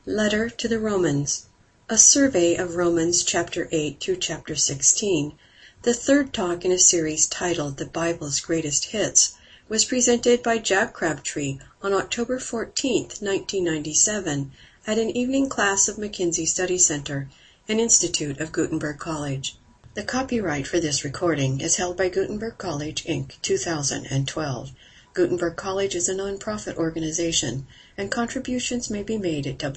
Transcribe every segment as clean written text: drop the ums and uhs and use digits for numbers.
Letter to the Romans. A survey of Romans chapter 8 through chapter 16, the third talk in a series titled The Bible's Greatest Hits, was presented by Jack Crabtree on October 14, 1997, at an evening class of McKinsey Study Center, an institute of Gutenberg College. The copyright for this recording is held by Gutenberg College, Inc., 2012. Gutenberg College is a nonprofit organization, and contributions may be made at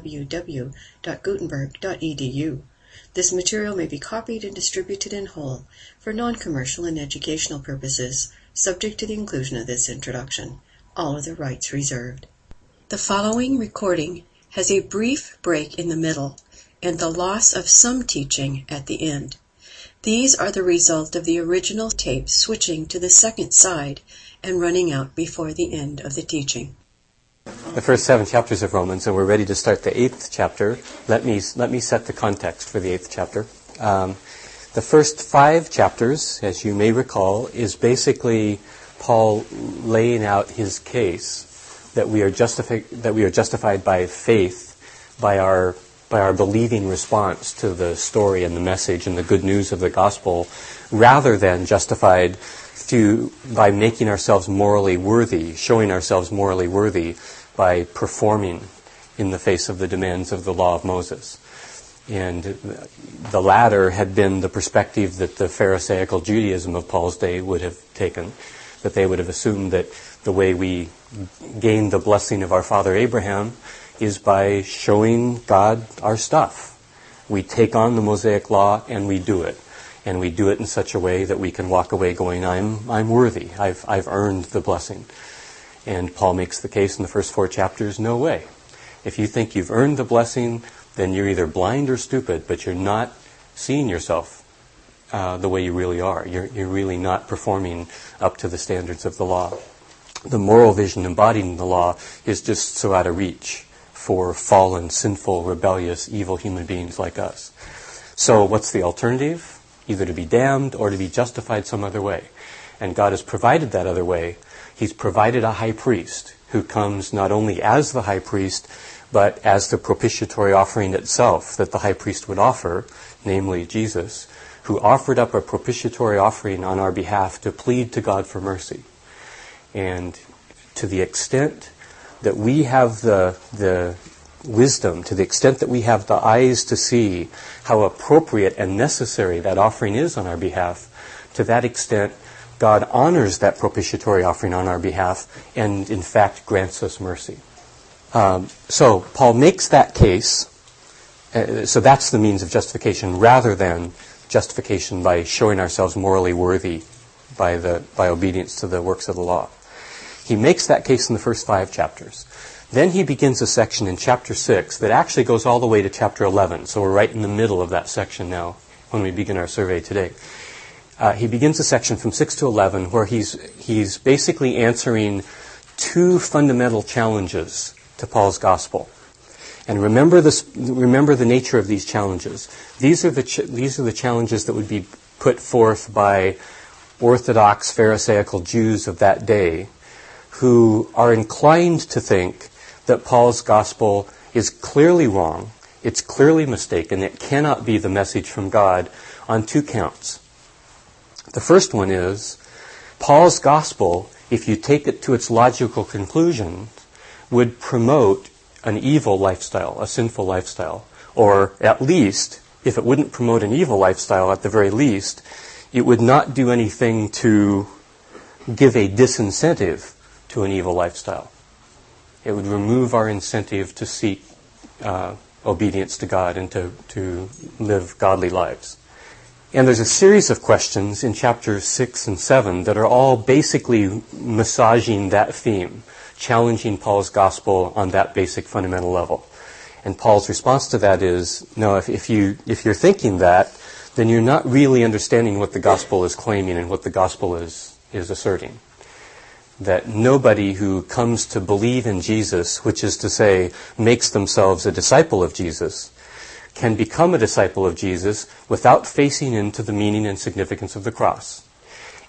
www.gutenberg.edu. This material may be copied and distributed in whole for non-commercial and educational purposes, subject to the inclusion of this introduction. All other rights reserved. The following recording has a brief break in the middle and the loss of some teaching at the end. These are the result of the original tape switching to the second side and running out before the end of the teaching. The first 7 chapters of Romans, and we're ready to start the 8th chapter. Let me set the context for the 8th chapter. The first 5 chapters, as you may recall, is basically Paul laying out his case that we are justified by faith, by our believing response to the story and the message and the good news of the gospel, rather than justified by making ourselves morally worthy, showing ourselves morally worthy by performing in the face of the demands of the law of Moses. And the latter had been the perspective that the Pharisaical Judaism of Paul's day would have taken, that they would have assumed that the way we gain the blessing of our father Abraham is by showing God our stuff. We take on the Mosaic law and we do it. And we do it in such a way that we can walk away going, I'm worthy. I've earned the blessing. And Paul makes the case in the first 4 chapters, no way. If you think you've earned the blessing, then you're either blind or stupid, but you're not seeing yourself the way you really are. You're really not performing up to the standards of the law. The moral vision embodying the law is just so out of reach for fallen, sinful, rebellious, evil human beings like us. So what's the alternative? Either to be damned or to be justified some other way. And God has provided that other way. He's provided a high priest who comes not only as the high priest, but as the propitiatory offering itself that the high priest would offer, namely Jesus, who offered up a propitiatory offering on our behalf to plead to God for mercy. And to the extent that we have the wisdom, to the extent that we have the eyes to see how appropriate and necessary that offering is on our behalf, to that extent, God honors that propitiatory offering on our behalf and, in fact, grants us mercy. So Paul makes that case, so that's the means of justification, rather than justification by showing ourselves morally worthy by obedience to the works of the law. He makes that case in the first 5 chapters. Then he begins a section in chapter 6 that actually goes all the way to chapter 11. So we're right in the middle of that section now when we begin our survey today. He begins a section from 6 to 11 where he's basically answering 2 fundamental challenges to Paul's gospel. And remember the nature of these challenges. These are the challenges that would be put forth by Orthodox Pharisaical Jews of that day, who are inclined to think that Paul's gospel is clearly wrong, it's clearly mistaken, it cannot be the message from God on 2 counts. The first one is, Paul's gospel, if you take it to its logical conclusion, would promote an evil lifestyle, a sinful lifestyle. Or at least, if it wouldn't promote an evil lifestyle, at the very least, it would not do anything to give a disincentive to an evil lifestyle. It would remove our incentive to seek obedience to God and to live godly lives. And there's a series of questions in chapters 6 and 7 that are all basically massaging that theme, challenging Paul's gospel on that basic fundamental level. And Paul's response to that is, no, if you're thinking that, then you're not really understanding what the gospel is claiming and what the gospel is asserting. That nobody who comes to believe in Jesus, which is to say, makes themselves a disciple of Jesus, can become a disciple of Jesus without facing into the meaning and significance of the cross.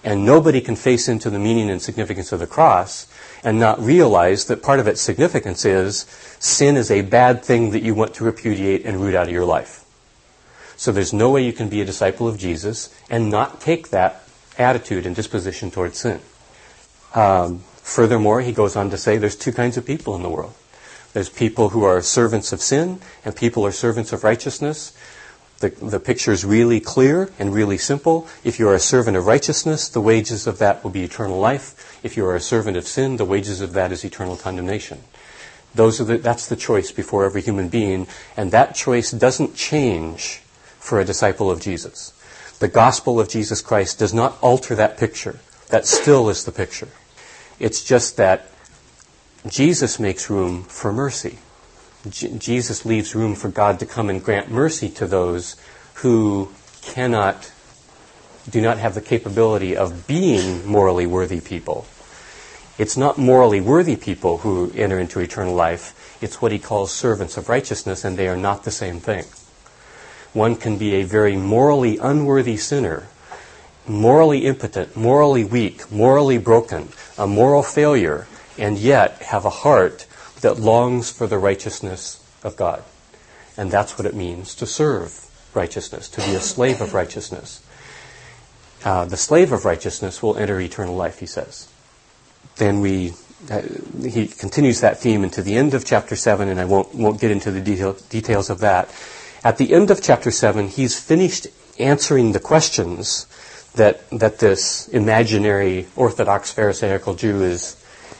And nobody can face into the meaning and significance of the cross and not realize that part of its significance is sin is a bad thing that you want to repudiate and root out of your life. So there's no way you can be a disciple of Jesus and not take that attitude and disposition towards sin. Furthermore, he goes on to say there's two kinds of people in the world. There's people who are servants of sin, and people are servants of righteousness. The picture is really clear and really simple. If you are a servant of righteousness, the wages of that will be eternal life. If you are a servant of sin, the wages of that is eternal condemnation. That's the choice before every human being, and that choice doesn't change for a disciple of Jesus. The gospel of Jesus Christ does not alter that picture. That still is the picture. It's just that Jesus makes room for mercy. Jesus leaves room for God to come and grant mercy to those who do not have the capability of being morally worthy people. It's not morally worthy people who enter into eternal life. It's what he calls servants of righteousness, and they are not the same thing. One can be a very morally unworthy sinner, morally impotent, morally weak, morally broken, a moral failure, and yet have a heart that longs for the righteousness of God. And that's what it means to serve righteousness, to be a slave of righteousness. The slave of righteousness will enter eternal life, he says. Then he continues that theme into the end of chapter 7, and I won't get into the details of that. At the end of chapter 7, he's finished answering the questions that this imaginary Orthodox Pharisaical Jew is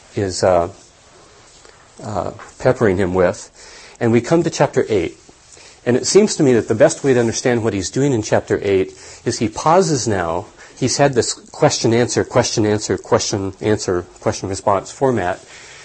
peppering him with. And we come to chapter 8. And it seems to me that the best way to understand what he's doing in chapter 8 is he pauses now. He's had this question-answer, question-answer, question-answer, question-response format.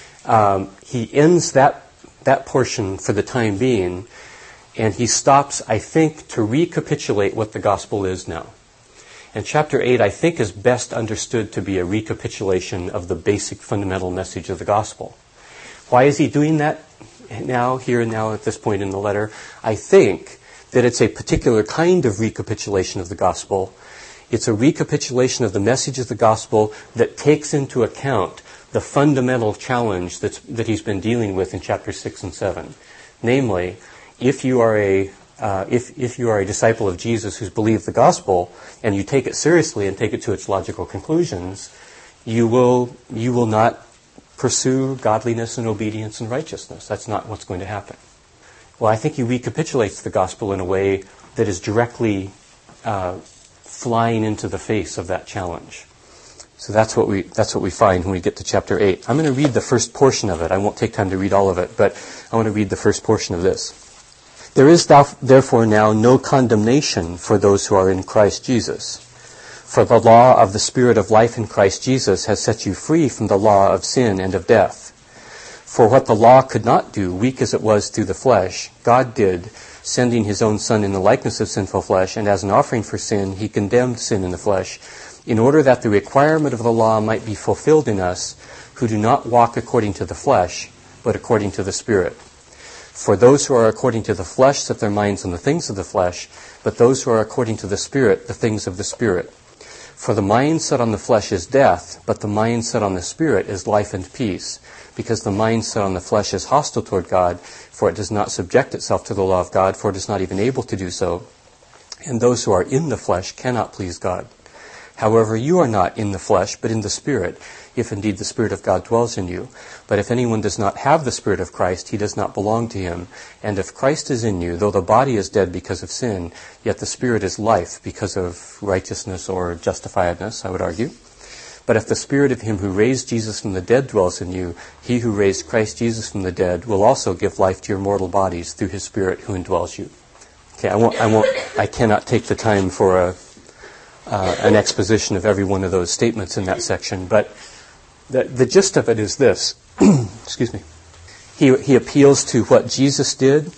He ends that portion for the time being, and he stops, I think, to recapitulate what the gospel is now. And chapter 8, I think, is best understood to be a recapitulation of the basic fundamental message of the gospel. Why is he doing that now, here and now, at this point in the letter? I think that it's a particular kind of recapitulation of the gospel. It's a recapitulation of the message of the gospel that takes into account the fundamental challenge that he's been dealing with in chapters 6 and 7. Namely, if you are a disciple of Jesus who's believed the gospel and you take it seriously and take it to its logical conclusions, you will not pursue godliness and obedience and righteousness. That's not what's going to happen. Well, I think he recapitulates the gospel in a way that is directly flying into the face of that challenge. So that's what we find when we get to chapter 8. I'm going to read the first portion of it. I won't take time to read all of it, but I want to read the first portion of this. There is therefore now no condemnation for those who are in Christ Jesus. For the law of the Spirit of life in Christ Jesus has set you free from the law of sin and of death. For what the law could not do, weak as it was through the flesh, God did, sending his own Son in the likeness of sinful flesh, and as an offering for sin, he condemned sin in the flesh, in order that the requirement of the law might be fulfilled in us, who do not walk according to the flesh, but according to the Spirit. For those who are according to the flesh set their minds on the things of the flesh, but those who are according to the Spirit, the things of the Spirit. For the mind set on the flesh is death, but the mind set on the Spirit is life and peace, because the mind set on the flesh is hostile toward God, for it does not subject itself to the law of God, for it is not even able to do so. And those who are in the flesh cannot please God. However, you are not in the flesh, but in the Spirit, if indeed the Spirit of God dwells in you. But if anyone does not have the Spirit of Christ, he does not belong to him. And if Christ is in you, though the body is dead because of sin, yet the Spirit is life because of righteousness or justifiedness, I would argue. But if the Spirit of him who raised Jesus from the dead dwells in you, he who raised Christ Jesus from the dead will also give life to your mortal bodies through his Spirit who indwells you. Okay, I cannot take the time for an exposition of every one of those statements in that section, but the gist of it is this. Excuse me. He appeals to what Jesus did,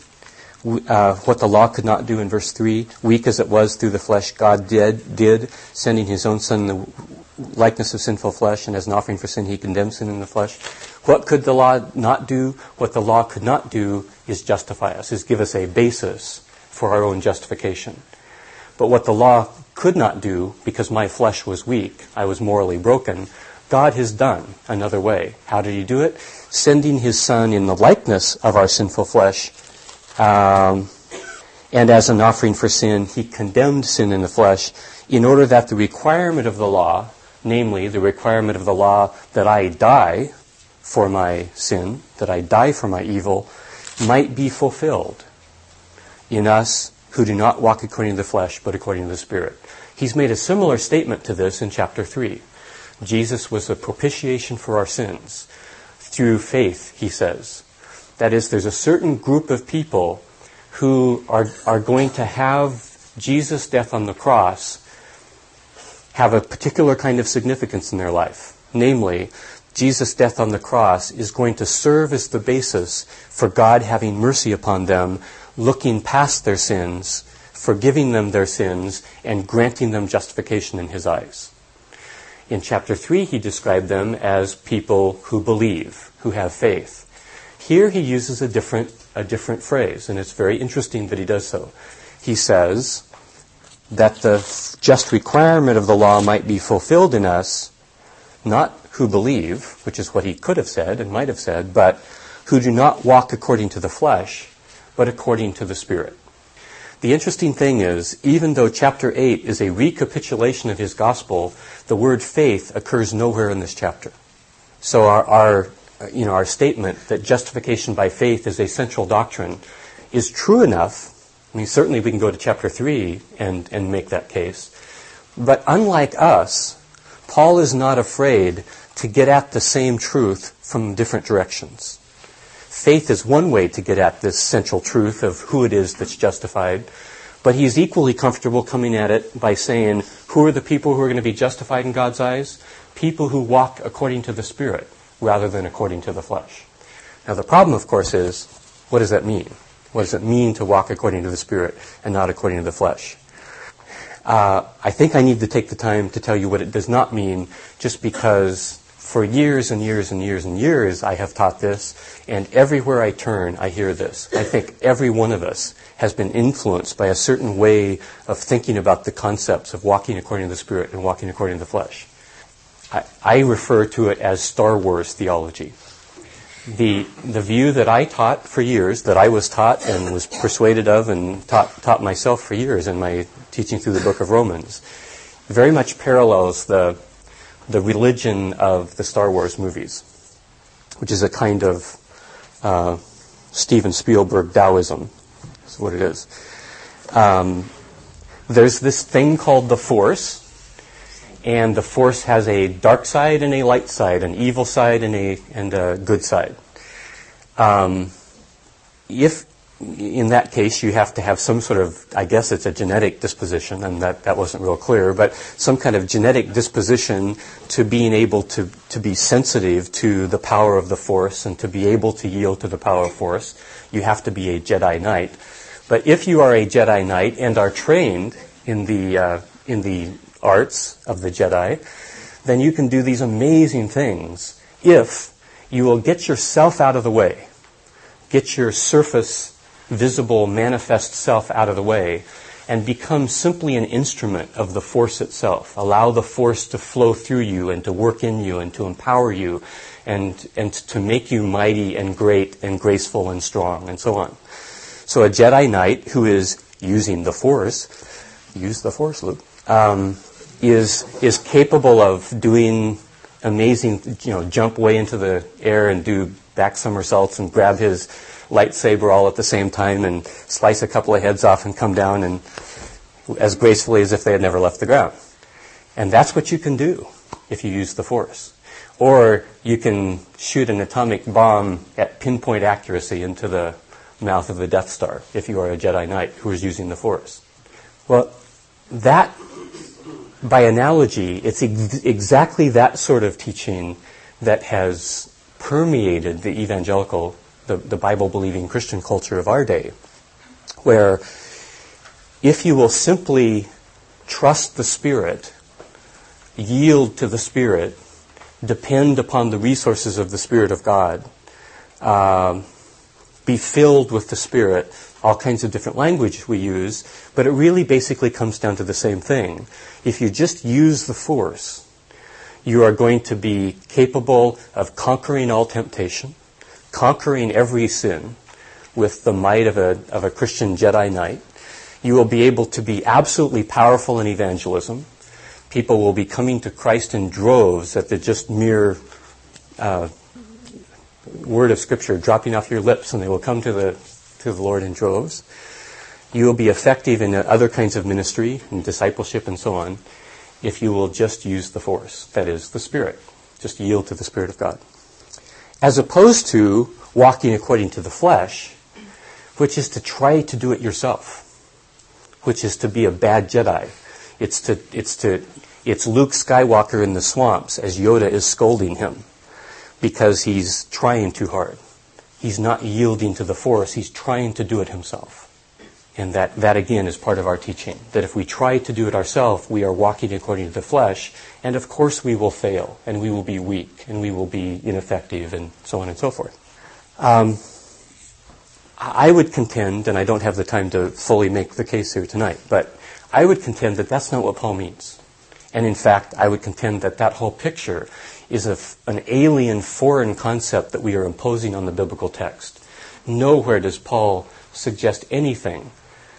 what the law could not do in verse 3. Weak as it was through the flesh, God did, sending his own Son in the likeness of sinful flesh, and as an offering for sin, he condemned sin in the flesh. What could the law not do? What the law could not do is justify us, is give us a basis for our own justification. But what the law could not do, because my flesh was weak, I was morally broken, God has done another way. How did he do it? Sending his Son in the likeness of our sinful flesh, and as an offering for sin, he condemned sin in the flesh in order that the requirement of the law, namely the requirement of the law that I die for my sin, that I die for my evil, might be fulfilled in us who do not walk according to the flesh, but according to the Spirit. He's made a similar statement to this in chapter 3. Jesus was a propitiation for our sins through faith, he says. That is, there's a certain group of people who are going to have Jesus' death on the cross have a particular kind of significance in their life. Namely, Jesus' death on the cross is going to serve as the basis for God having mercy upon them, looking past their sins, forgiving them their sins, and granting them justification in his eyes. In chapter 3, he described them as people who believe, who have faith. Here he uses a different phrase, and it's very interesting that he does so. He says that the just requirement of the law might be fulfilled in us, not who believe, which is what he could have said and might have said, but who do not walk according to the flesh, but according to the Spirit. The interesting thing is, even though chapter 8 is a recapitulation of his gospel, the word faith occurs nowhere in this chapter. So our statement that justification by faith is a central doctrine is true enough. I mean, certainly we can go to chapter 3 and make that case. But unlike us, Paul is not afraid to get at the same truth from different directions. Faith is one way to get at this central truth of who it is that's justified, but he's equally comfortable coming at it by saying, who are the people who are going to be justified in God's eyes? People who walk according to the Spirit rather than according to the flesh. Now the problem, of course, is, what does that mean? What does it mean to walk according to the Spirit and not according to the flesh? I think I need to take the time to tell you what it does not mean, just because for years and years and years and years I have taught this, and everywhere I turn I hear this. I think every one of us has been influenced by a certain way of thinking about the concepts of walking according to the Spirit and walking according to the flesh. I refer to it as Star Wars theology. The view that I taught for years, that I was taught and was persuaded of and taught myself for years in my teaching through the book of Romans, very much parallels the religion of the Star Wars movies, which is a kind of Steven Spielberg Taoism. That's what it is. There's this thing called the Force, and the Force has a dark side and a light side, an evil side and a good side. If in that case you have to have some sort of, I guess it's a genetic disposition, and that wasn't real clear, but some kind of genetic disposition to being able to be sensitive to the power of the Force and to be able to yield to the power of Force, you have to be a Jedi Knight. But if you are a Jedi Knight and are trained in the arts of the Jedi, then you can do these amazing things if you will get yourself out of the way, get your surface visible, manifest self out of the way, and become simply an instrument of the Force itself. Allow the Force to flow through you and to work in you and to empower you and to make you mighty and great and graceful and strong and so on. So a Jedi Knight who is using the Force, use the Force, Luke, is capable of doing amazing, jump way into the air and do back somersaults and grab his lightsaber all at the same time and slice a couple of heads off and come down and as gracefully as if they had never left the ground. And that's what you can do if you use the Force. Or you can shoot an atomic bomb at pinpoint accuracy into the mouth of the Death Star if you are a Jedi Knight who is using the Force. Well, that, by analogy, it's exactly that sort of teaching that has permeated the evangelical, the Bible-believing Christian culture of our day, where if you will simply trust the Spirit, yield to the Spirit, depend upon the resources of the Spirit of God, be filled with the Spirit, all kinds of different language we use, but it really basically comes down to the same thing. If you just use the force, you are going to be capable of conquering all temptation, conquering every sin with the might of a Christian Jedi Knight. You will be able to be absolutely powerful in evangelism. People will be coming to Christ in droves at the just mere word of Scripture dropping off your lips, and they will come to the Lord in droves. You will be effective in other kinds of ministry and discipleship and so on if you will just use the force, that is, the Spirit. Just yield to the Spirit of God. As opposed to walking according to the flesh, which is to try to do it yourself, which is to be a bad Jedi. It's Luke Skywalker in the swamps as Yoda is scolding him because he's trying too hard. He's not yielding to the force. He's trying to do it himself. And that again is part of our teaching, that if we try to do it ourselves, we are walking according to the flesh, and of course we will fail, and we will be weak, and we will be ineffective, and so on and so forth. I would contend, and I don't have the time to fully make the case here tonight, but I would contend that that's not what Paul means. And in fact, I would contend that that whole picture is an alien, foreign concept that we are imposing on the biblical text. Nowhere does Paul suggest anything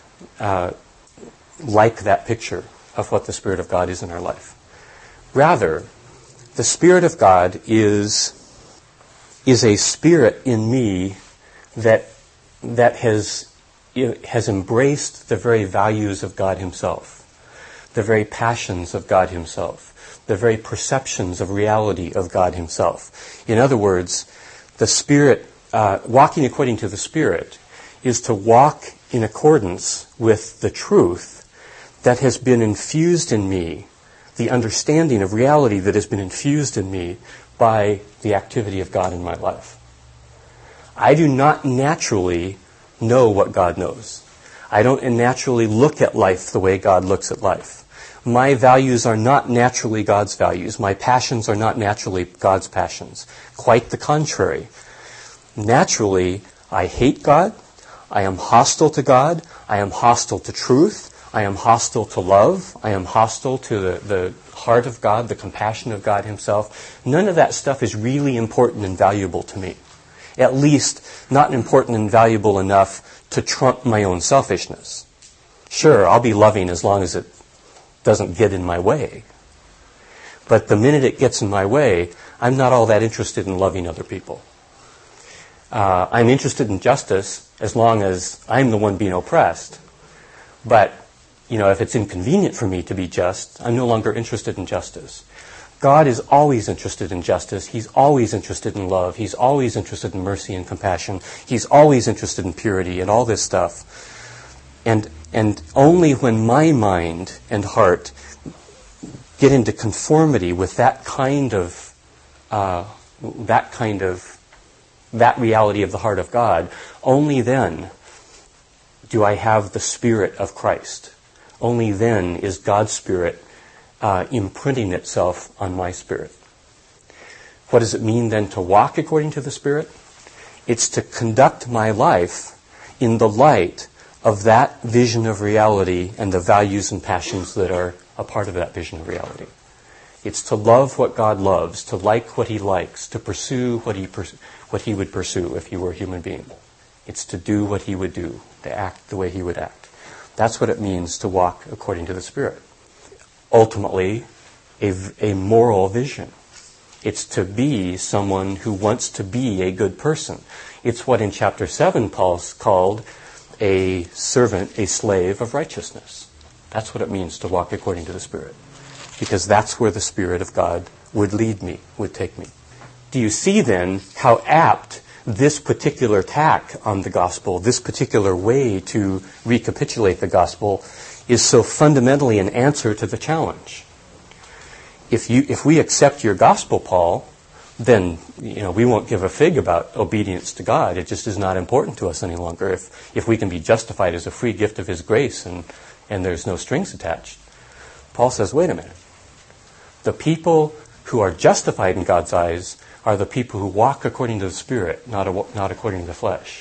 like that picture of what the Spirit of God is in our life. Rather, the Spirit of God is a spirit in me that has embraced the very values of God Himself, the very passions of God Himself, the very perceptions of reality of God Himself. In other words, the Spirit, walking according to the Spirit, is to walk in accordance with the truth that has been infused in me, the understanding of reality that has been infused in me by the activity of God in my life. I do not naturally know what God knows. I don't naturally look at life the way God looks at life. My values are not naturally God's values. My passions are not naturally God's passions. Quite the contrary. Naturally, I hate God. I am hostile to God. I am hostile to truth. I am hostile to love. I am hostile to the heart of God, the compassion of God Himself. None of that stuff is really important and valuable to me. At least not important and valuable enough to trump my own selfishness. Sure, I'll be loving as long as it doesn't get in my way. But the minute it gets in my way, I'm not all that interested in loving other people. I'm interested in justice as long as I'm the one being oppressed. But, if it's inconvenient for me to be just, I'm no longer interested in justice. God is always interested in justice. He's always interested in love. He's always interested in mercy and compassion. He's always interested in purity and all this stuff. And only when my mind and heart get into conformity with that reality of the heart of God, only then do I have the Spirit of Christ. Only then is God's Spirit imprinting itself on my spirit. What does it mean then to walk according to the Spirit? It's to conduct my life in the light of that vision of reality and the values and passions that are a part of that vision of reality. It's to love what God loves, to like what He likes, to pursue what He would pursue if He were a human being. It's to do what He would do, to act the way He would act. That's what it means to walk according to the Spirit. Ultimately, a moral vision. It's to be someone who wants to be a good person. It's what in chapter 7 Paul's called a servant, a slave of righteousness. That's what it means to walk according to the Spirit. Because that's where the Spirit of God would lead me, would take me. Do you see then how apt this particular tack on the gospel, this particular way to recapitulate the gospel, is so fundamentally an answer to the challenge? If we accept your gospel, Paul, then we won't give a fig about obedience to God. It just is not important to us any longer. If we can be justified as a free gift of His grace and there's no strings attached. Paul says, wait a minute. The people who are justified in God's eyes are the people who walk according to the Spirit, not according to the flesh.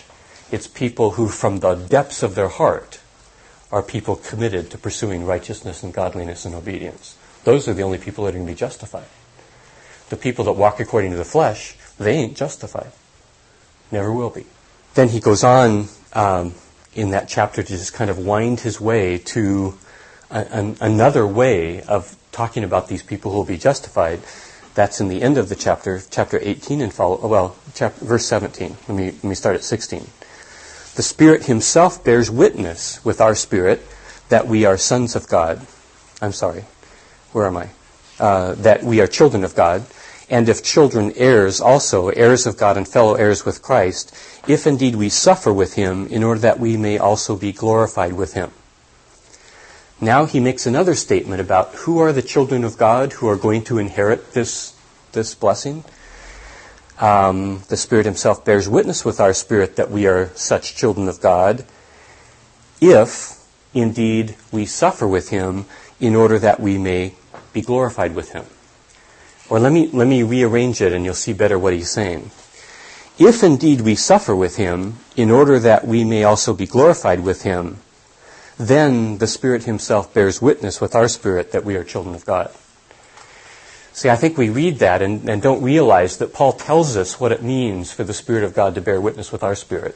It's people who, from the depths of their heart, are people committed to pursuing righteousness and godliness and obedience. Those are the only people that are going to be justified. The people that walk according to the flesh, they ain't justified. Never will be. Then he goes on in that chapter to just kind of wind his way to another way of talking about these people who will be justified. That's in the end of the chapter 18 and follow. Verse 17. Let me start at 16. The Spirit himself bears witness with our spirit that we are sons of God. I'm sorry. Where am I? That we are children of God. And if children, heirs also, heirs of God and fellow heirs with Christ, if indeed we suffer with him, in order that we may also be glorified with him. Now he makes another statement about who are the children of God who are going to inherit this blessing. The Spirit himself bears witness with our spirit that we are such children of God, if indeed we suffer with him, in order that we may be glorified with him. Or let me rearrange it and you'll see better what he's saying. If indeed we suffer with him, in order that we may also be glorified with him, then the Spirit himself bears witness with our spirit that we are children of God. See, I think we read that and don't realize that Paul tells us what it means for the Spirit of God to bear witness with our spirit.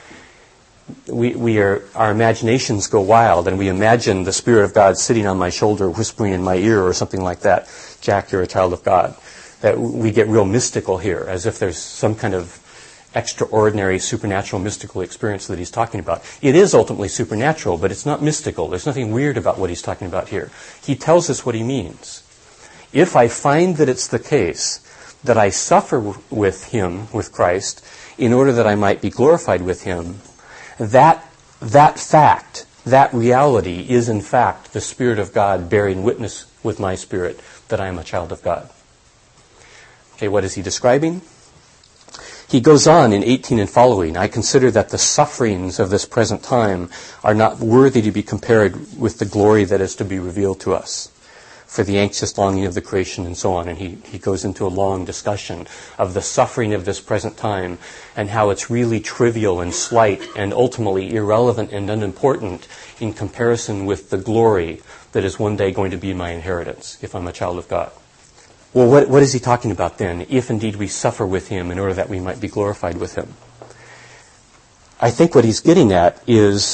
Our imaginations go wild, and we imagine the Spirit of God sitting on my shoulder, whispering in my ear, or something like that. Jack, you're a child of God. That we get real mystical here, as if there's some kind of extraordinary, supernatural, mystical experience that he's talking about. It is ultimately supernatural, but it's not mystical. There's nothing weird about what he's talking about here. He tells us what he means. If I find that it's the case that I suffer with him, with Christ, in order that I might be glorified with him, that fact, that reality is in fact the Spirit of God bearing witness with my spirit that I am a child of God. Okay, what is he describing? He goes on in 18 and following, I consider that the sufferings of this present time are not worthy to be compared with the glory that is to be revealed to us, for the anxious longing of the creation and so on. And he goes into a long discussion of the suffering of this present time and how it's really trivial and slight and ultimately irrelevant and unimportant in comparison with the glory that is one day going to be my inheritance if I'm a child of God. Well, what is he talking about then? If indeed we suffer with him in order that we might be glorified with him. I think what he's getting at is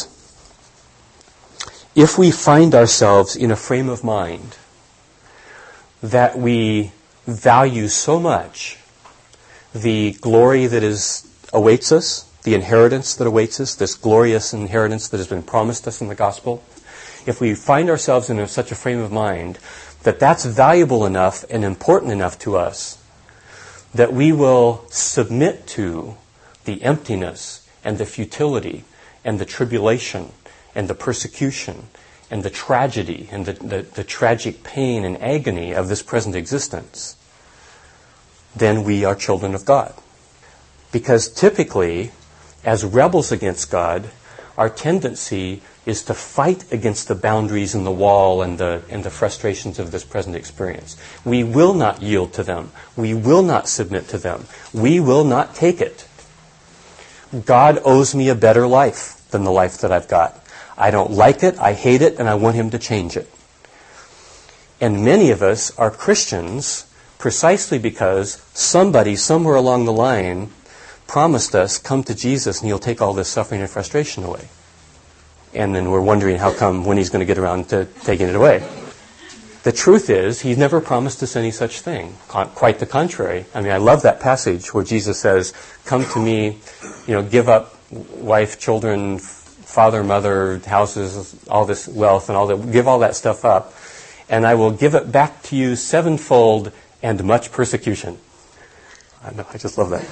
if we find ourselves in a frame of mind that we value so much the glory that awaits us, the inheritance that awaits us, this glorious inheritance that has been promised us in the gospel, if we find ourselves in such a frame of mind that that's valuable enough and important enough to us that we will submit to the emptiness and the futility and the tribulation and the persecution and the tragedy and the tragic pain and agony of this present existence, then we are children of God. Because typically, as rebels against God, our tendency is to fight against the boundaries and the wall and the frustrations of this present experience. We will not yield to them. We will not submit to them. We will not take it. God owes me a better life than the life that I've got. I don't like it, I hate it, and I want him to change it. And many of us are Christians precisely because somebody somewhere along the line promised us, come to Jesus and he'll take all this suffering and frustration away. And then we're wondering how come when he's going to get around to taking it away. The truth is, he's never promised us any such thing. Quite the contrary. I mean, I love that passage where Jesus says, come to me, give up wife, children, father, mother, houses, all this wealth and all that, give all that stuff up, and I will give it back to you sevenfold and much persecution. I know, I just love that.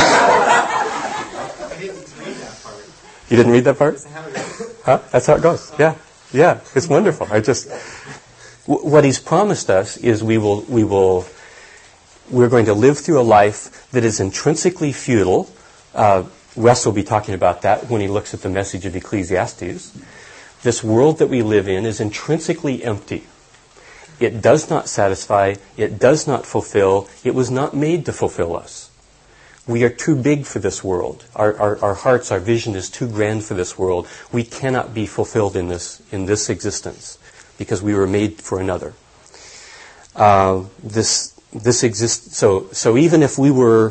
I didn't read that part. You didn't read that part? Huh? That's how it goes. Yeah, it's wonderful. What he's promised us is we're going to live through a life that is intrinsically futile. Wes will be talking about that when he looks at the message of Ecclesiastes. This world that we live in is intrinsically empty. It does not satisfy. It does not fulfill. It was not made to fulfill us. We are too big for this world. Our hearts, our vision is too grand for this world. We cannot be fulfilled in this existence because we were made for another. This exists. So even if we were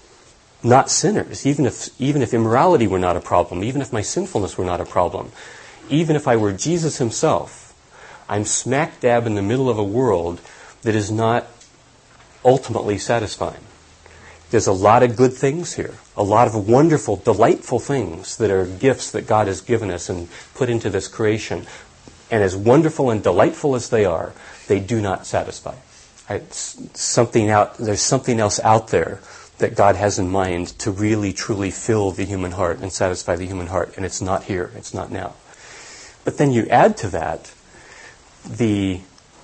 not sinners, even if immorality were not a problem, even if my sinfulness were not a problem, even if I were Jesus himself, I'm smack dab in the middle of a world that is not ultimately satisfying. There's a lot of good things here, a lot of wonderful, delightful things that are gifts that God has given us and put into this creation. And as wonderful and delightful as they are, they do not satisfy. There's something else out there that God has in mind to really, truly fill the human heart and satisfy the human heart. And it's not here. It's not now. But then you add to that the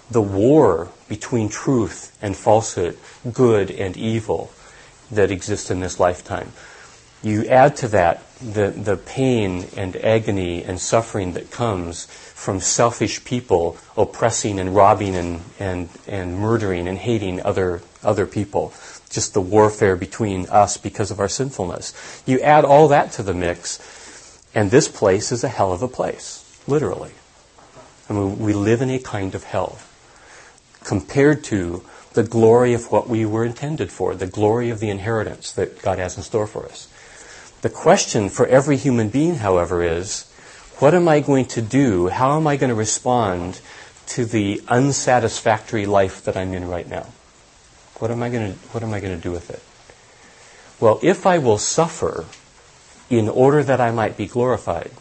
war between truth and falsehood, good and evil, that exists in this lifetime. You add to that the pain and agony and suffering that comes from selfish people oppressing and robbing and murdering and hating other people. Just the warfare between us because of our sinfulness. You add all that to the mix, and this place is a hell of a place, literally. I mean, we live in a kind of hell compared to the glory of what we were intended for, the glory of the inheritance that God has in store for us. The question for every human being, however, is, what am I going to do? How am I going to respond to the unsatisfactory life that I'm in right now? What am I going to do with it? Well, if I will suffer in order that I might be glorified,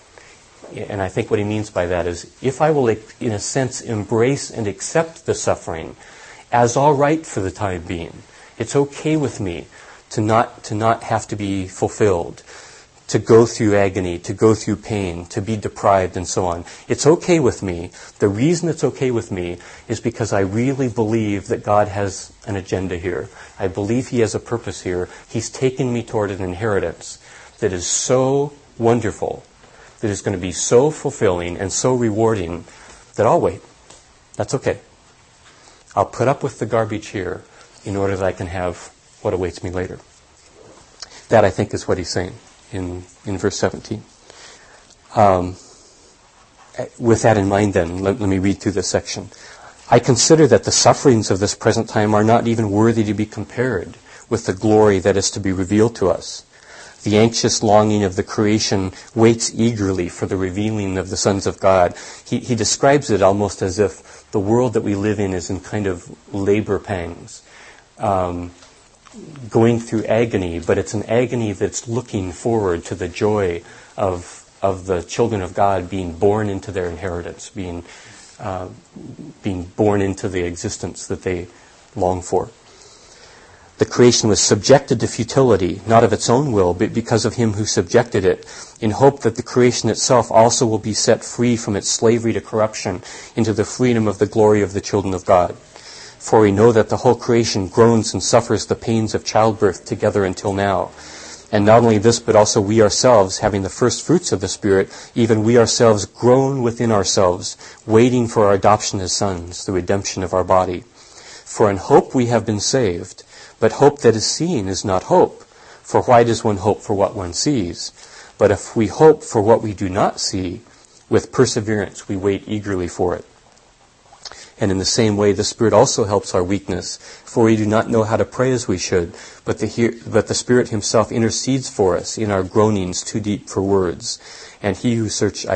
and I think what he means by that is, if I will, in a sense, embrace and accept the suffering as all right for the time being. It's okay with me to not have to be fulfilled, to go through agony, to go through pain, to be deprived, and so on. It's okay with me. The reason it's okay with me is because I really believe that God has an agenda here. I believe he has a purpose here. He's taken me toward an inheritance that is so wonderful, that is going to be so fulfilling and so rewarding that I'll wait. That's okay. I'll put up with the garbage here in order that I can have what awaits me later. That, I think, is what he's saying in verse 17. With that in mind, then, let me read through this section. I consider that the sufferings of this present time are not even worthy to be compared with the glory that is to be revealed to us. The anxious longing of the creation waits eagerly for the revealing of the sons of God. He describes it almost as if the world that we live in is in kind of labor pangs, going through agony, but it's an agony that's looking forward to the joy of the children of God being born into their inheritance, being born into the existence that they long for. The creation was subjected to futility, not of its own will, but because of him who subjected it, in hope that the creation itself also will be set free from its slavery to corruption into the freedom of the glory of the children of God. For we know that the whole creation groans and suffers the pains of childbirth together until now. And not only this, but also we ourselves, having the first fruits of the Spirit, even we ourselves groan within ourselves, waiting for our adoption as sons, the redemption of our body. For in hope we have been saved. But hope that is seen is not hope. For why does one hope for what one sees? But if we hope for what we do not see, with perseverance we wait eagerly for it. And in the same way, the Spirit also helps our weakness, for we do not know how to pray as we should, but the Spirit himself intercedes for us in our groanings too deep for words. And he who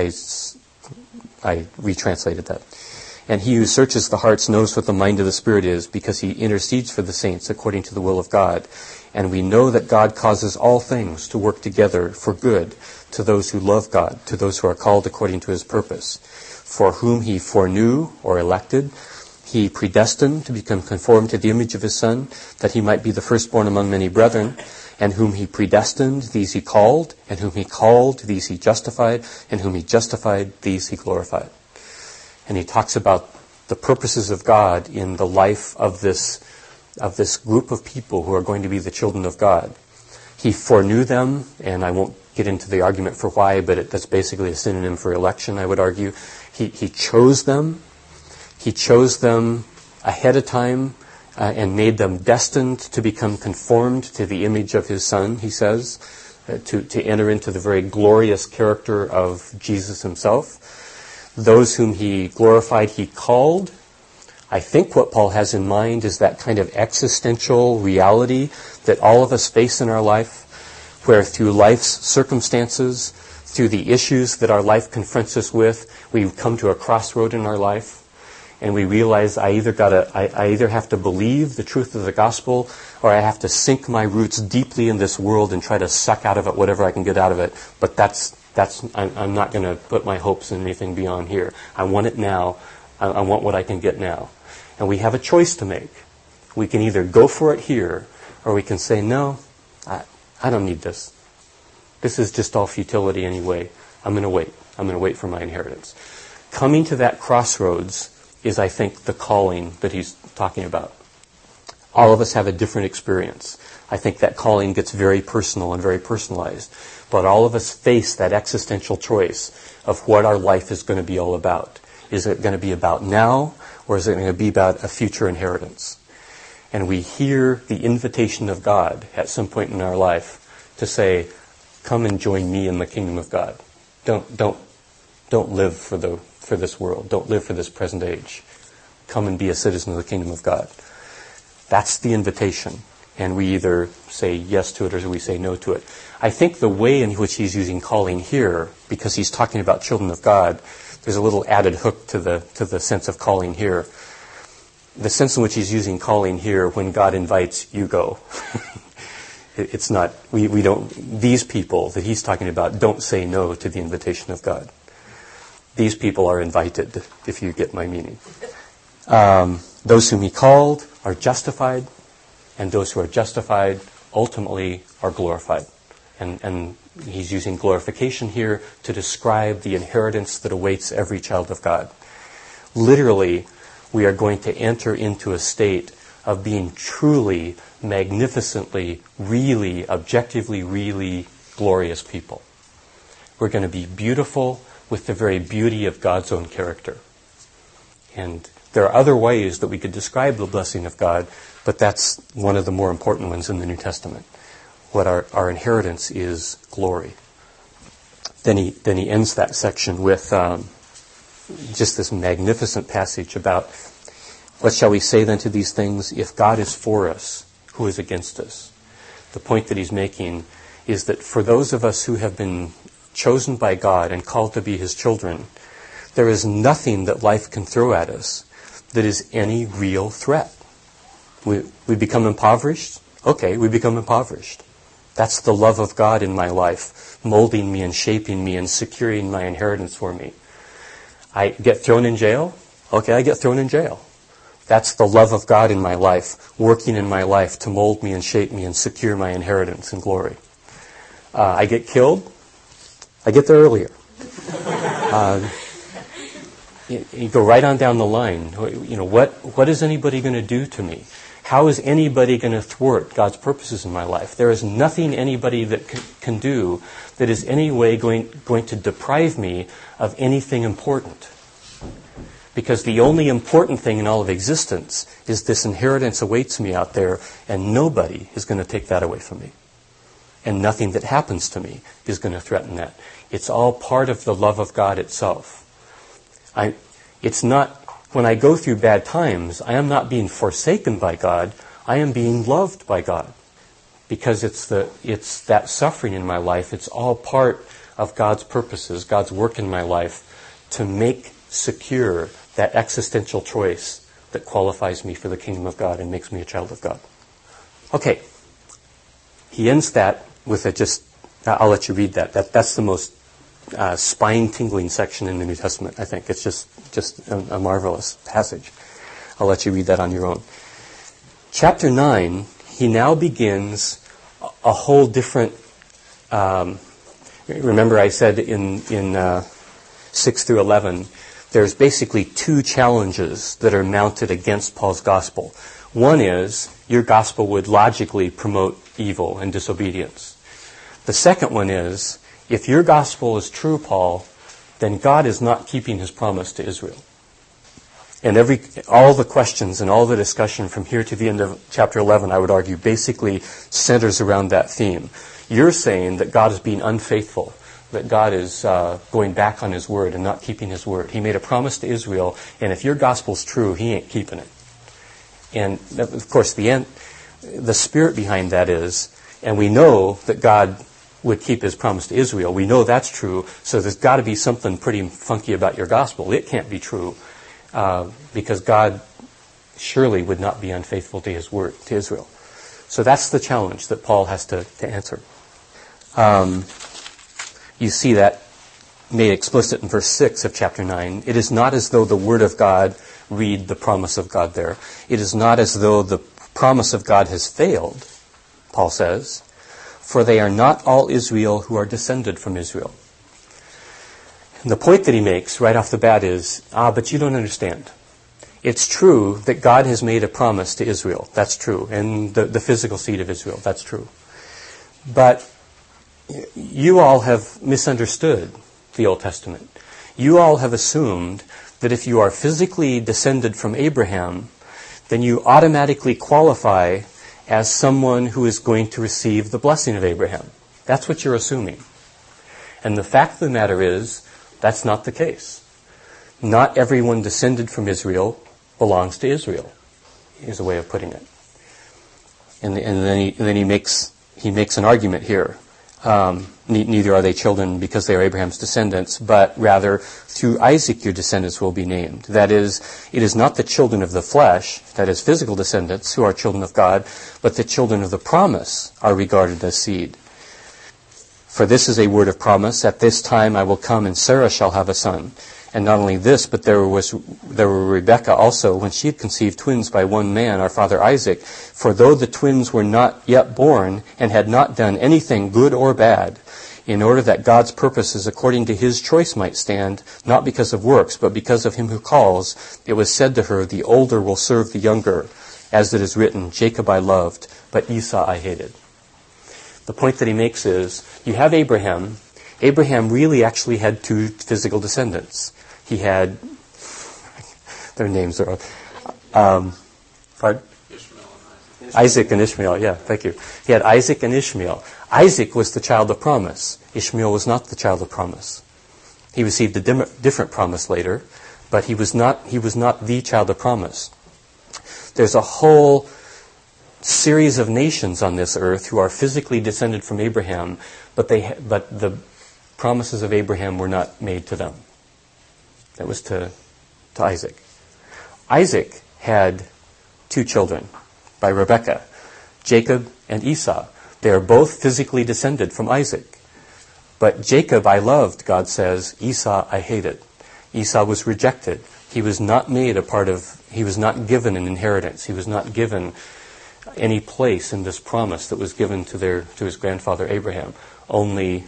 I retranslated that. And he who searches the hearts knows what the mind of the Spirit is, because he intercedes for the saints according to the will of God. And we know that God causes all things to work together for good to those who love God, to those who are called according to his purpose. For whom he foreknew or elected, he predestined to become conformed to the image of his Son, that he might be the firstborn among many brethren. And whom he predestined, these he called. And whom he called, these he justified. And whom he justified, these he glorified. And he talks about the purposes of God in the life of this group of people who are going to be the children of God. He foreknew them, and I won't get into the argument for why, but that's basically a synonym for election, I would argue. He chose them. He chose them ahead of time and made them destined to become conformed to the image of his Son, he says, to enter into the very glorious character of Jesus himself. Those whom he glorified, he called. I think what Paul has in mind is that kind of existential reality that all of us face in our life, where through life's circumstances, through the issues that our life confronts us with, we come to a crossroad in our life, and we realize I either have to believe the truth of the gospel, or I have to sink my roots deeply in this world and try to suck out of it whatever I can get out of it. But I'm not going to put my hopes in anything beyond here. I want it now. I want what I can get now. And we have a choice to make. We can either go for it here, or we can say, no, I don't need this. This is just all futility anyway. I'm going to wait. I'm going to wait for my inheritance. Coming to that crossroads is, I think, the calling that he's talking about. All of us have a different experience. I think that calling gets very personal and very personalized. But all of us face that existential choice of what our life is going to be all about. Is it going to be about now, or is it going to be about a future inheritance? And we hear the invitation of God at some point in our life to say, come and join me in the kingdom of God. Don't live for this world. Don't live for this present age. Come and be a citizen of the kingdom of God. That's the invitation. And we either say yes to it or we say no to it. I think the way in which he's using calling here, because he's talking about children of God, there's a little added hook to the sense of calling here. The sense in which he's using calling here, when God invites, you go. It's not, we don't, these people that he's talking about don't say no to the invitation of God. These people are invited, if you get my meaning. Those whom he called are justified, and those who are justified ultimately are glorified. And he's using glorification here to describe the inheritance that awaits every child of God. Literally, we are going to enter into a state of being truly, magnificently, really, objectively, really glorious people. We're going to be beautiful with the very beauty of God's own character. And there are other ways that we could describe the blessing of God, but that's one of the more important ones in the New Testament. What our inheritance is glory. Then he ends that section with just this magnificent passage about, what shall we say then to these things? If God is for us, who is against us? The point that he's making is that for those of us who have been chosen by God and called to be his children, there is nothing that life can throw at us that is any real threat. We become impoverished? Okay, we become impoverished. That's the love of God in my life, molding me and shaping me and securing my inheritance for me. I get thrown in jail? Okay, I get thrown in jail. That's the love of God in my life, working in my life to mold me and shape me and secure my inheritance and glory. I get killed? I get there earlier. You go right on down the line. You know, what is anybody going to do to me? How is anybody going to thwart God's purposes in my life? There is nothing anybody that can do that is any way going to deprive me of anything important. Because the only important thing in all of existence is this inheritance awaits me out there, and nobody is going to take that away from me. And nothing that happens to me is going to threaten that. It's all part of the love of God itself. It's not, when I go through bad times, I am not being forsaken by God. I am being loved by God. Because it's that suffering in my life. It's all part of God's purposes, God's work in my life to make secure that existential choice that qualifies me for the kingdom of God and makes me a child of God. Okay. He ends that with I'll let you read that. That's the most spine-tingling section in the New Testament, I think. It's just a marvelous passage. I'll let you read that on your own. Chapter 9, he now begins a whole different... remember I said in 6 through 11, there's basically two challenges that are mounted against Paul's gospel. One is, your gospel would logically promote evil and disobedience. The second one is, if your gospel is true, Paul, then God is not keeping his promise to Israel. And all the questions and all the discussion from here to the end of chapter 11, I would argue, basically centers around that theme. You're saying that God is being unfaithful, that God is going back on His word and not keeping His word. He made a promise to Israel, and if your gospel's true, He ain't keeping it. And, of course, the spirit behind that is, and we know that God would keep His promise to Israel. We know that's true, so there's got to be something pretty funky about your gospel. It can't be true. Because God surely would not be unfaithful to His word, to Israel. So that's the challenge that Paul has to answer. You see that made explicit in verse 6 of chapter 9. It is not as though the word of God, read the promise of God there. It is not as though the promise of God has failed, Paul says, for they are not all Israel who are descended from Israel. And the point that he makes right off the bat is, but you don't understand. It's true that God has made a promise to Israel. That's true. And the physical seed of Israel. That's true. But you all have misunderstood the Old Testament. You all have assumed that if you are physically descended from Abraham, then you automatically qualify as someone who is going to receive the blessing of Abraham. That's what you're assuming. And the fact of the matter is, that's not the case. Not everyone descended from Israel belongs to Israel, is a way of putting it. And then he makes an argument here. Neither are they children because they are Abraham's descendants, but rather through Isaac your descendants will be named. That is, it is not the children of the flesh, that is physical descendants, who are children of God, but the children of the promise are regarded as seed. For this is a word of promise, at this time I will come and Sarah shall have a son. And not only this, but there were Rebekah also, when she had conceived twins by one man, our father Isaac. For though the twins were not yet born, and had not done anything good or bad, in order that God's purposes according to His choice might stand, not because of works, but because of Him who calls, it was said to her, the older will serve the younger, as it is written, Jacob I loved, but Esau I hated. The point that he makes is, you have Abraham. Abraham really actually had two physical descendants. He had, their names are, pardon? Isaac and Ishmael, yeah, thank you. He had Isaac and Ishmael. Isaac was the child of promise. Ishmael was not the child of promise. He received a different promise later, but he was not the child of promise. There's a whole series of nations on this earth who are physically descended from Abraham, but the promises of Abraham were not made to them. That was to Isaac. Isaac had two children by Rebekah, Jacob and Esau. They are both physically descended from Isaac. But Jacob I loved, God says, Esau I hated. Esau was rejected. He was not he was not given an inheritance. He was not given any place in this promise that was given to his grandfather Abraham. Only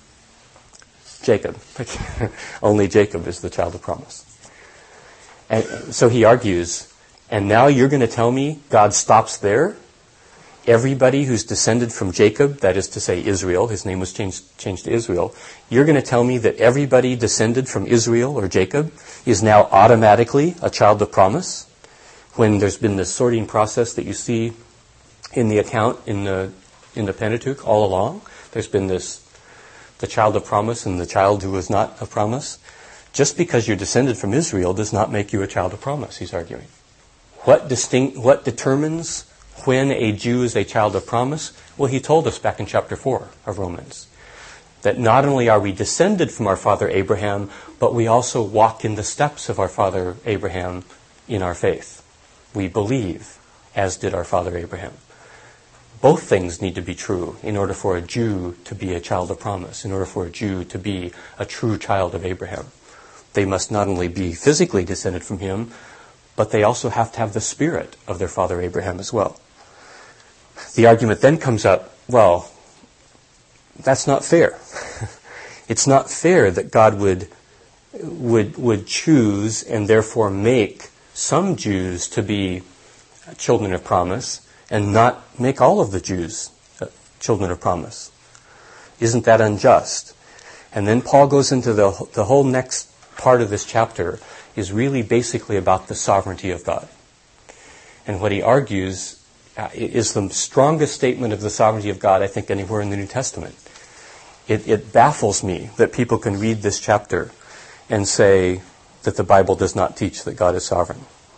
Jacob. Only Jacob is the child of promise. And so he argues, and now you're going to tell me God stops there? Everybody who's descended from Jacob, that is to say Israel, his name was changed to Israel, you're going to tell me that everybody descended from Israel or Jacob is now automatically a child of promise? When there's been this sorting process that you see in the account in the Pentateuch all along, there's been the child of promise and the child who was not of promise. Just because you're descended from Israel does not make you a child of promise, he's arguing. What determines when a Jew is a child of promise? Well, he told us back in chapter 4 of Romans that not only are we descended from our father Abraham, but we also walk in the steps of our father Abraham in our faith. We believe, as did our father Abraham. Both things need to be true in order for a Jew to be a child of promise, in order for a Jew to be a true child of Abraham. They must not only be physically descended from him, but they also have to have the spirit of their father Abraham as well. The argument then comes up, well, that's not fair. It's not fair that God would choose and therefore make some Jews to be children of promise and not make all of the Jews children of promise. Isn't that unjust? And then Paul goes into the whole next part of this chapter is really basically about the sovereignty of God. And what he argues is the strongest statement of the sovereignty of God, I think, anywhere in the New Testament. It baffles me that people can read this chapter and say that the Bible does not teach that God is sovereign.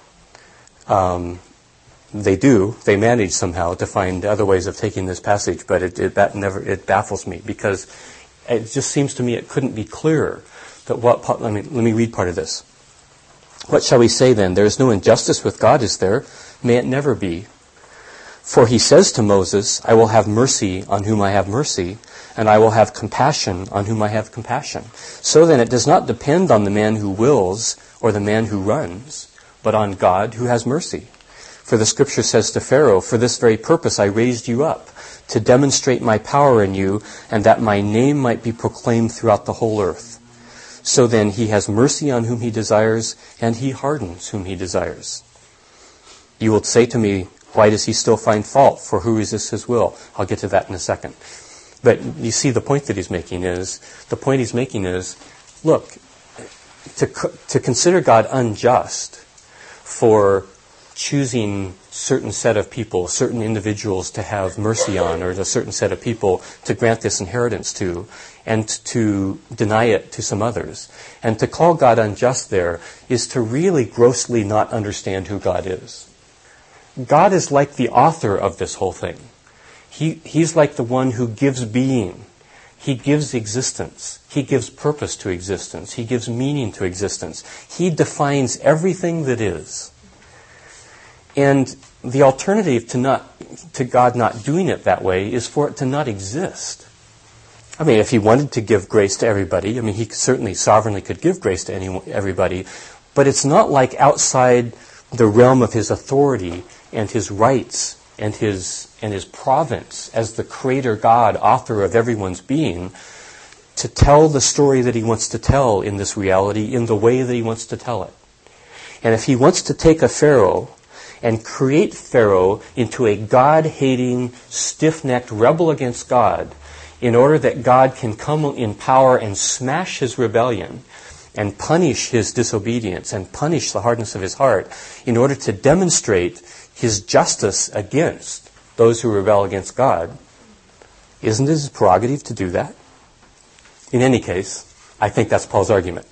They do. They manage somehow to find other ways of taking this passage, but it baffles me, because it just seems to me it couldn't be clearer that let me read part of this. What shall we say then? There is no injustice with God, is there? May it never be. For he says to Moses, I will have mercy on whom I have mercy, and I will have compassion on whom I have compassion. So then it does not depend on the man who wills or the man who runs, but on God who has mercy. For the scripture says to Pharaoh, for this very purpose I raised you up, to demonstrate my power in you, and that my name might be proclaimed throughout the whole earth. So then he has mercy on whom he desires, and he hardens whom he desires. You will say to me, why does he still find fault? For who resists his will? I'll get to that in a second. But you see, the point he's making is, look, to consider God unjust for choosing certain set of people, certain individuals to have mercy on, or a certain set of people to grant this inheritance to, and to deny it to some others. And to call God unjust there is to really grossly not understand who God is. God is like the author of this whole thing. He's like the one who gives being. He gives existence. He gives purpose to existence. He gives meaning to existence. He defines everything that is. And the alternative to God not doing it that way is for it to not exist. I mean, if he wanted to give grace to everybody, he certainly sovereignly could give grace to everybody, but it's not like outside the realm of his authority and his rights and his province as the creator God, author of everyone's being, to tell the story that he wants to tell in this reality in the way that he wants to tell it. And if he wants to take a Pharaoh and create Pharaoh into a God-hating, stiff-necked rebel against God, in order that God can come in power and smash his rebellion and punish his disobedience and punish the hardness of his heart, in order to demonstrate his justice against those who rebel against God, isn't it his prerogative to do that? In any case, I think that's Paul's argument.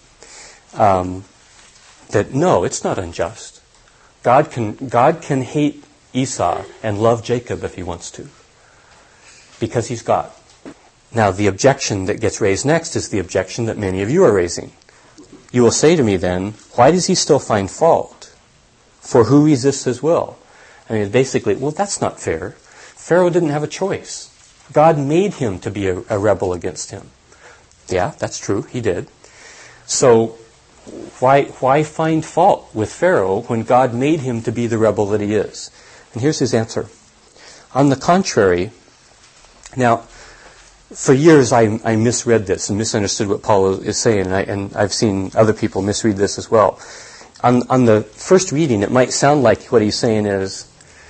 That no, it's not unjust. God can hate Esau and love Jacob if he wants to, because he's God. Now, the objection that gets raised next is the objection that many of you are raising. You will say to me then, why does he still find fault? For who resists his will? Basically, well, that's not fair. Pharaoh didn't have a choice. God made him to be a rebel against him. Yeah, that's true, he did. So, why find fault with Pharaoh when God made him to be the rebel that he is? And here's his answer. On the contrary, now, for years I misread this and misunderstood what Paul is saying, and I've seen other people misread this as well. On the first reading, it might sound like what he's saying is,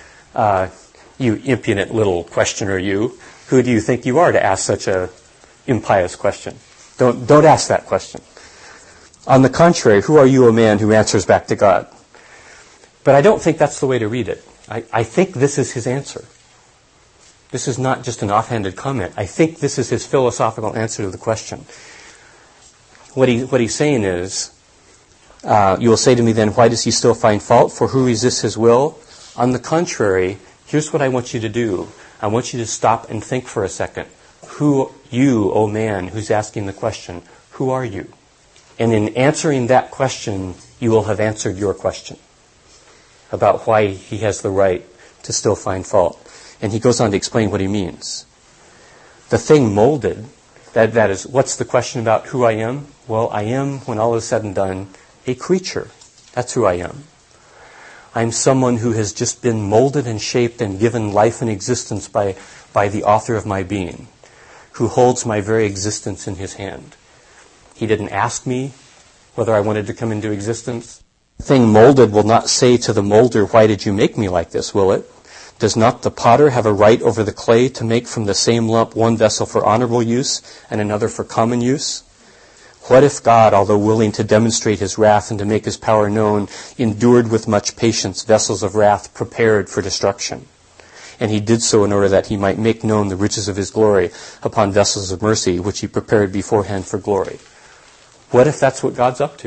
you impudent little questioner, you, who do you think you are to ask such a impious question? Don't ask that question. On the contrary, who are you, a man who answers back to God? But I don't think that's the way to read it. I think this is his answer. This is not just an offhanded comment. I think this is his philosophical answer to the question. What he's saying is, you will say to me then, why does he still find fault? For who resists his will? On the contrary, here's what I want you to do. I want you to stop and think for a second. Who you, O man, who's asking the question, who are you? And in answering that question, you will have answered your question about why he has the right to still find fault. And he goes on to explain what he means. The thing molded, that is, what's the question about who I am? Well, I am, when all is said and done, a creature. That's who I am. I'm someone who has just been molded and shaped and given life and existence by the author of my being, who holds my very existence in his hand. He didn't ask me whether I wanted to come into existence. The thing molded will not say to the molder, why did you make me like this, will it? Does not the potter have a right over the clay to make from the same lump one vessel for honorable use and another for common use? What if God, although willing to demonstrate his wrath and to make his power known, endured with much patience vessels of wrath prepared for destruction? And he did so in order that he might make known the riches of his glory upon vessels of mercy, which he prepared beforehand for glory. What if that's what God's up to?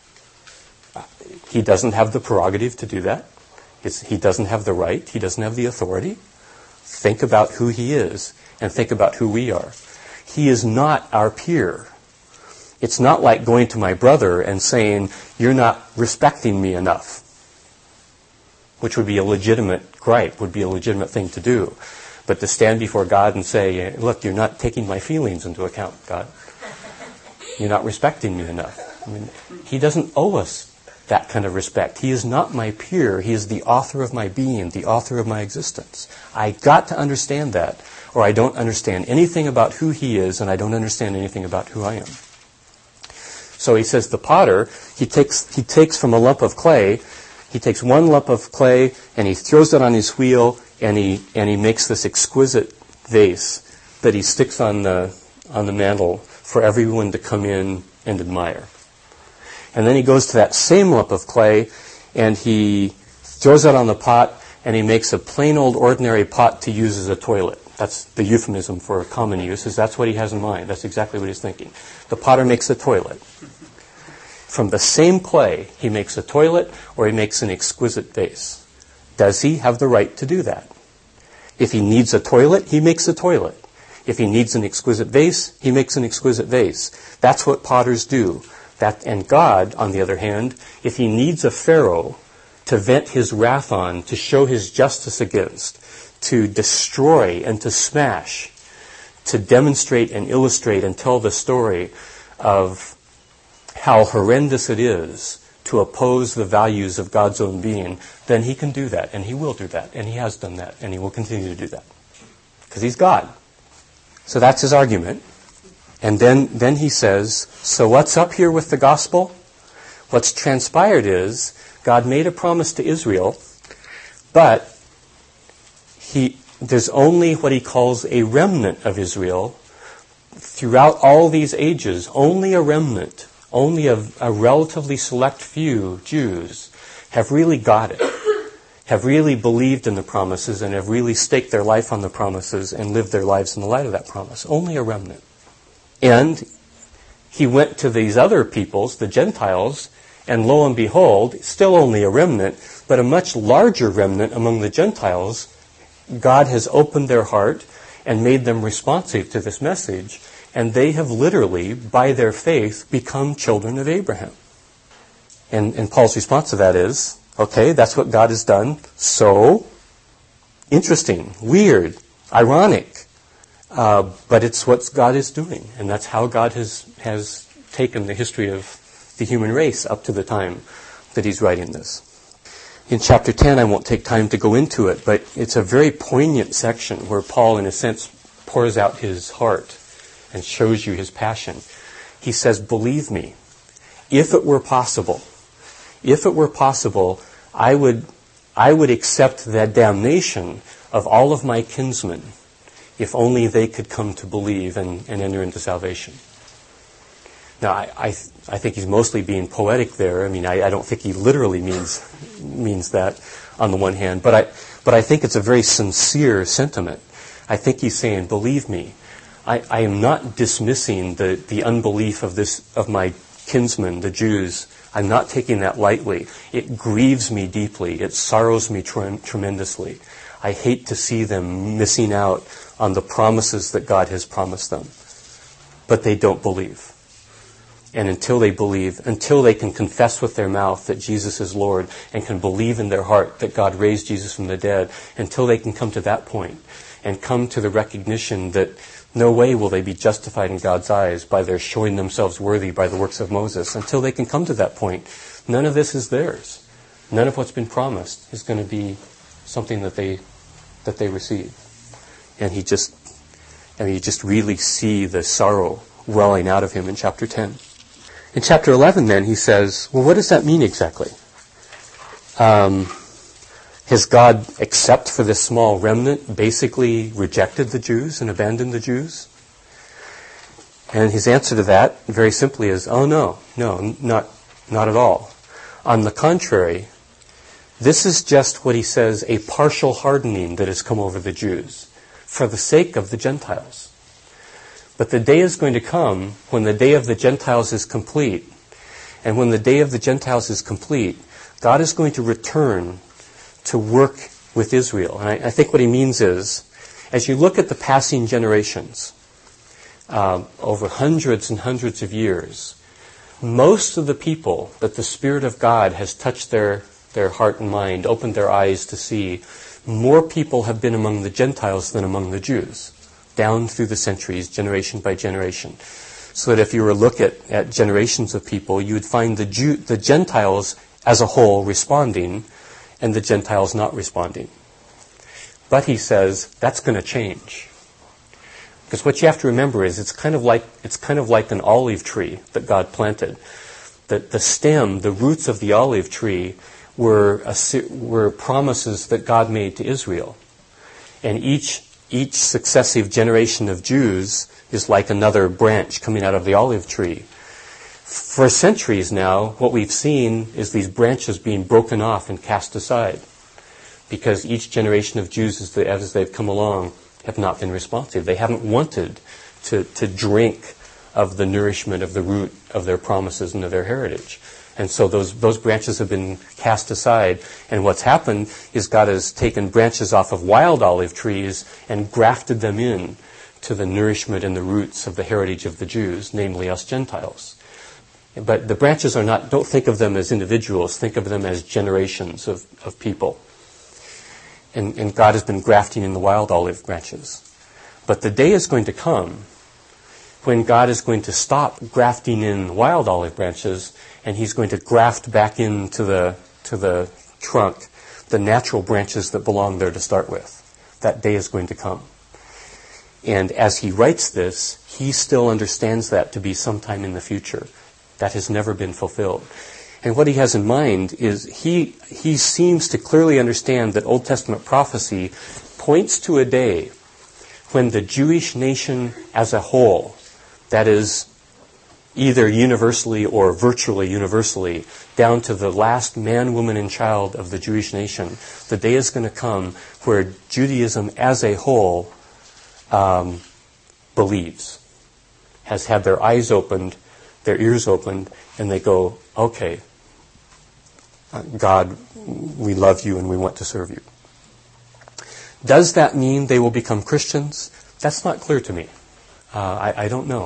He doesn't have the prerogative to do that. He doesn't have the right. He doesn't have the authority. Think about who he is and think about who we are. He is not our peer. It's not like going to my brother and saying, you're not respecting me enough, which would be a legitimate gripe, would be a legitimate thing to do. But to stand before God and say, look, you're not taking my feelings into account, God. You're not respecting me enough. I mean, he doesn't owe us that kind of respect. He is not my peer. He is the author of my being, the author of my existence. I got to understand that, or I don't understand anything about who he is, and I don't understand anything about who I am. So he says the potter, he takes from a lump of clay, he takes one lump of clay and he throws it on his wheel and he makes this exquisite vase that he sticks on the mantle for everyone to come in and admire. And then he goes to that same lump of clay and he throws it on the pot and he makes a plain old ordinary pot to use as a toilet. That's the euphemism for common use, is that's what he has in mind. That's exactly what he's thinking. The potter makes a toilet. From the same clay, he makes a toilet or he makes an exquisite vase. Does he have the right to do that? If he needs a toilet, he makes a toilet. If he needs an exquisite vase, he makes an exquisite vase. That's what potters do. And God, on the other hand, if he needs a Pharaoh to vent his wrath on, to show his justice against, to destroy and to smash, to demonstrate and illustrate and tell the story of how horrendous it is to oppose the values of God's own being, then he can do that, and he will do that, and he has done that, and he will continue to do that. Because he's God. So that's his argument. And then he says, so what's up here with the gospel? What's transpired is God made a promise to Israel, but there's only what he calls a remnant of Israel throughout all these ages, only a remnant. Only a relatively select few Jews have really got it, have really believed in the promises and have really staked their life on the promises and lived their lives in the light of that promise. Only a remnant. And he went to these other peoples, the Gentiles, and lo and behold, still only a remnant, but a much larger remnant among the Gentiles. God has opened their heart and made them responsive to this message. And they have literally, by their faith, become children of Abraham. And Paul's response to that is, okay, that's what God has done. So, interesting, weird, ironic. But it's what God is doing. And that's how God has taken the history of the human race up to the time that he's writing this. In chapter 10, I won't take time to go into it, but it's a very poignant section where Paul, in a sense, pours out his heart and shows you his passion. He says, believe me, if it were possible, I would accept the damnation of all of my kinsmen if only they could come to believe and enter into salvation. Now, I think he's mostly being poetic there. I mean, I don't think he literally means that on the one hand, but I think it's a very sincere sentiment. I think he's saying, believe me, I am not dismissing the unbelief of my kinsmen, the Jews. I'm not taking that lightly. It grieves me deeply. It sorrows me tremendously. I hate to see them missing out on the promises that God has promised them. But they don't believe. And until they believe, until they can confess with their mouth that Jesus is Lord and can believe in their heart that God raised Jesus from the dead, until they can come to that point and come to the recognition that no way will they be justified in God's eyes by their showing themselves worthy by the works of Moses. Until they can come to that point, none of this is theirs. None of what's been promised is going to be something that they receive. And you just really see the sorrow welling out of him in chapter 10. In chapter 11, then, he says, well, what does that mean exactly? Has God, except for this small remnant, basically rejected the Jews and abandoned the Jews? And his answer to that, very simply, is, oh no, not at all. On the contrary, this is just what he says, a partial hardening that has come over the Jews for the sake of the Gentiles. But the day is going to come when the day of the Gentiles is complete. And when the day of the Gentiles is complete, God is going to return to work with Israel. And I think what he means is, as you look at the passing generations, over hundreds and hundreds of years, most of the people that the Spirit of God has touched their heart and mind, opened their eyes to see, more people have been among the Gentiles than among the Jews, down through the centuries, generation by generation. So that if you were to look at generations of people, you would find the Gentiles as a whole responding, and the Gentiles not responding. But he says, that's going to change. Because what you have to remember is it's kind of like an olive tree that God planted. The stem, the roots of the olive tree were promises that God made to Israel. And each successive generation of Jews is like another branch coming out of the olive tree. For centuries now, what we've seen is these branches being broken off and cast aside. Because each generation of Jews, as they've come along, have not been responsive. They haven't wanted to drink of the nourishment of the root of their promises and of their heritage. And so those branches have been cast aside. And what's happened is God has taken branches off of wild olive trees and grafted them in to the nourishment and the roots of the heritage of the Jews, namely us Gentiles. But the branches are not, don't think of them as individuals, think of them as generations of people. And God has been grafting in the wild olive branches. But the day is going to come when God is going to stop grafting in wild olive branches, and he's going to graft back into the trunk the natural branches that belong there to start with. That day is going to come. And as he writes this, he still understands that to be sometime in the future. That has never been fulfilled. And what he has in mind is he seems to clearly understand that Old Testament prophecy points to a day when the Jewish nation as a whole, that is either universally or virtually universally, down to the last man, woman, and child of the Jewish nation, the day is going to come where Judaism as a whole believes, has had their eyes opened, their ears opened, and they go, okay, God, we love you and we want to serve you. Does that mean they will become Christians? That's not clear to me. I don't know.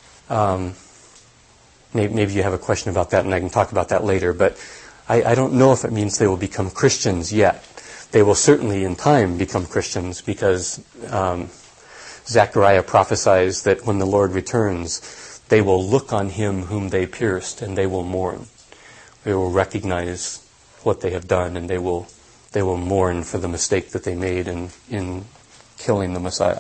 Maybe you have a question about that, and I can talk about that later, but I don't know if it means they will become Christians yet. They will certainly in time become Christians, because Zechariah prophesies that when the Lord returns, they will look on him whom they pierced, and they will mourn. They will recognize what they have done, and they will mourn for the mistake that they made in killing the Messiah.